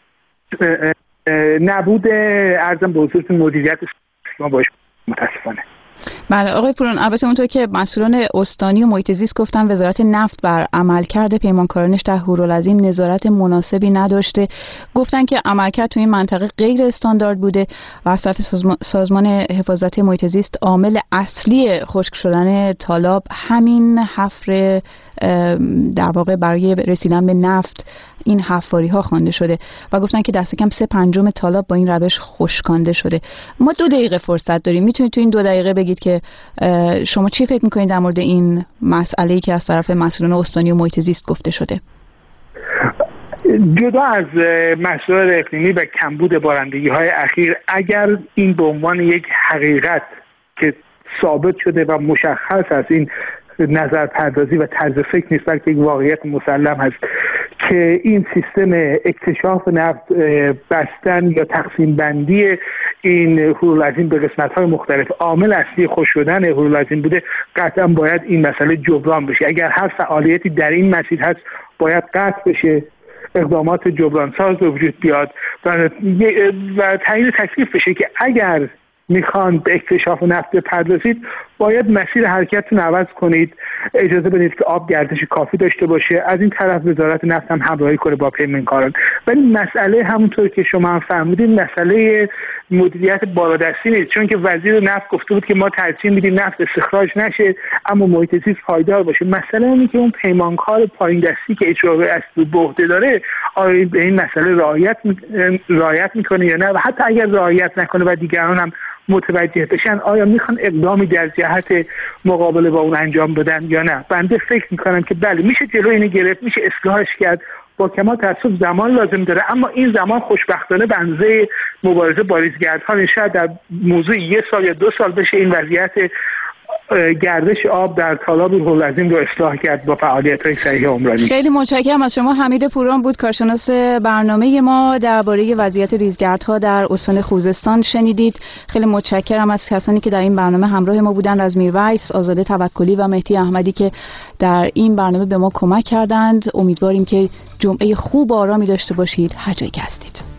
نبود ارزم به حضورتون مدیریت ما باش متاسفانه. بله آقای پوران، البته اونطور که مسئولان استانی و محیط زیست گفتن وزارت نفت بر عملکرد پیمانکارانش در هورالعظیم نظارت مناسبی نداشته. گفتن که عملکرد تو این منطقه غیر استاندارد بوده و از طرف سازمان حفاظت محیط زیست عامل اصلی خشک شدن تالاب همین حفر در واقع برای رسیدن به نفت این حفاری ها خوانده شده و گفتن که دست کم 3/5 تالاب با این روش خشکانده شده. ما 2 دقیقه فرصت داریم، میتونید تو این 2 دقیقه بگید که شما چی فکر میکنید در مورد این مسئله‌ای که از طرف مسئولان استانی و محیط زیست گفته شده؟ جدا از مسائل اقلیمی و کمبود بارندگی های اخیر، اگر این به عنوان یک حقیقت که ثابت شده و مشخص از این نظر پردازی و طرز فکر نیست بلکه یک واقعیت مسلم هست که این سیستم اکتشاف نفت بستن یا تقسیم بندی این حبوب‌العظیم به قسمت‌های مختلف عامل اصلی خشک شدن حبوب‌العظیم بوده، قطعا باید این مسئله جبران بشه. اگر هر فعالیتی در این مسیر هست باید قطع بشه، اقدامات جبرانساز به وجود بیاد و تعیین تکلیف بشه که اگر میخوان به اکتشاف نفت بپردازید باید مسیر حرکتتون عوض کنید، اجازه بدید که آب گردش کافی داشته باشه، از این طرف وزارت نفت هم همراهی کنه با پیمانکاران. ولی مسئله همونطور که شما هم فهمیدید مسئله مدیریت بالادستی نیست، چون که وزیر نفت گفته بود که ما ترجیح میدیم نفت استخراج نشه اما محیط زیست پایدار باشه. مسئله اینه که اون پیمانکار پایین دستی که اجرای اصلی به عهده داره آیا به این مسئله رعایت میکنه یا نه، و حتی اگر رعایت نکنه و دیگران هم متوجه بشن آیا میخوان اقدامی در جهت مقابله با اون انجام بدن یا نه. بنده فکر میکنم که بله میشه جلوی اینو گرفت، میشه اصلاحش کرد، با کمال تأسف زمان لازم داره، اما این زمان خوشبختانه به اندازه مبارزه با ریزگردها شاید در موضوع 1 سال یا 2 سال بشه این وضعیت گردش آب در تالاب حبوب‌العظیم رو اصلاح کرد با فعالیت‌های صحیح عمرانی. خیلی متشکرم از شما. حمید پوران بود، کارشناس برنامه ما درباره وضعیت ریزگردها در استان خوزستان شنیدید. خیلی متشکرم از کسانی که در این برنامه همراه ما بودند، از میرویس، آزاده توکلی و مهدی احمدی که در این برنامه به ما کمک کردند. امیدواریم که جمعه خوب و آرامی داشته باشید هر جایی که هستید.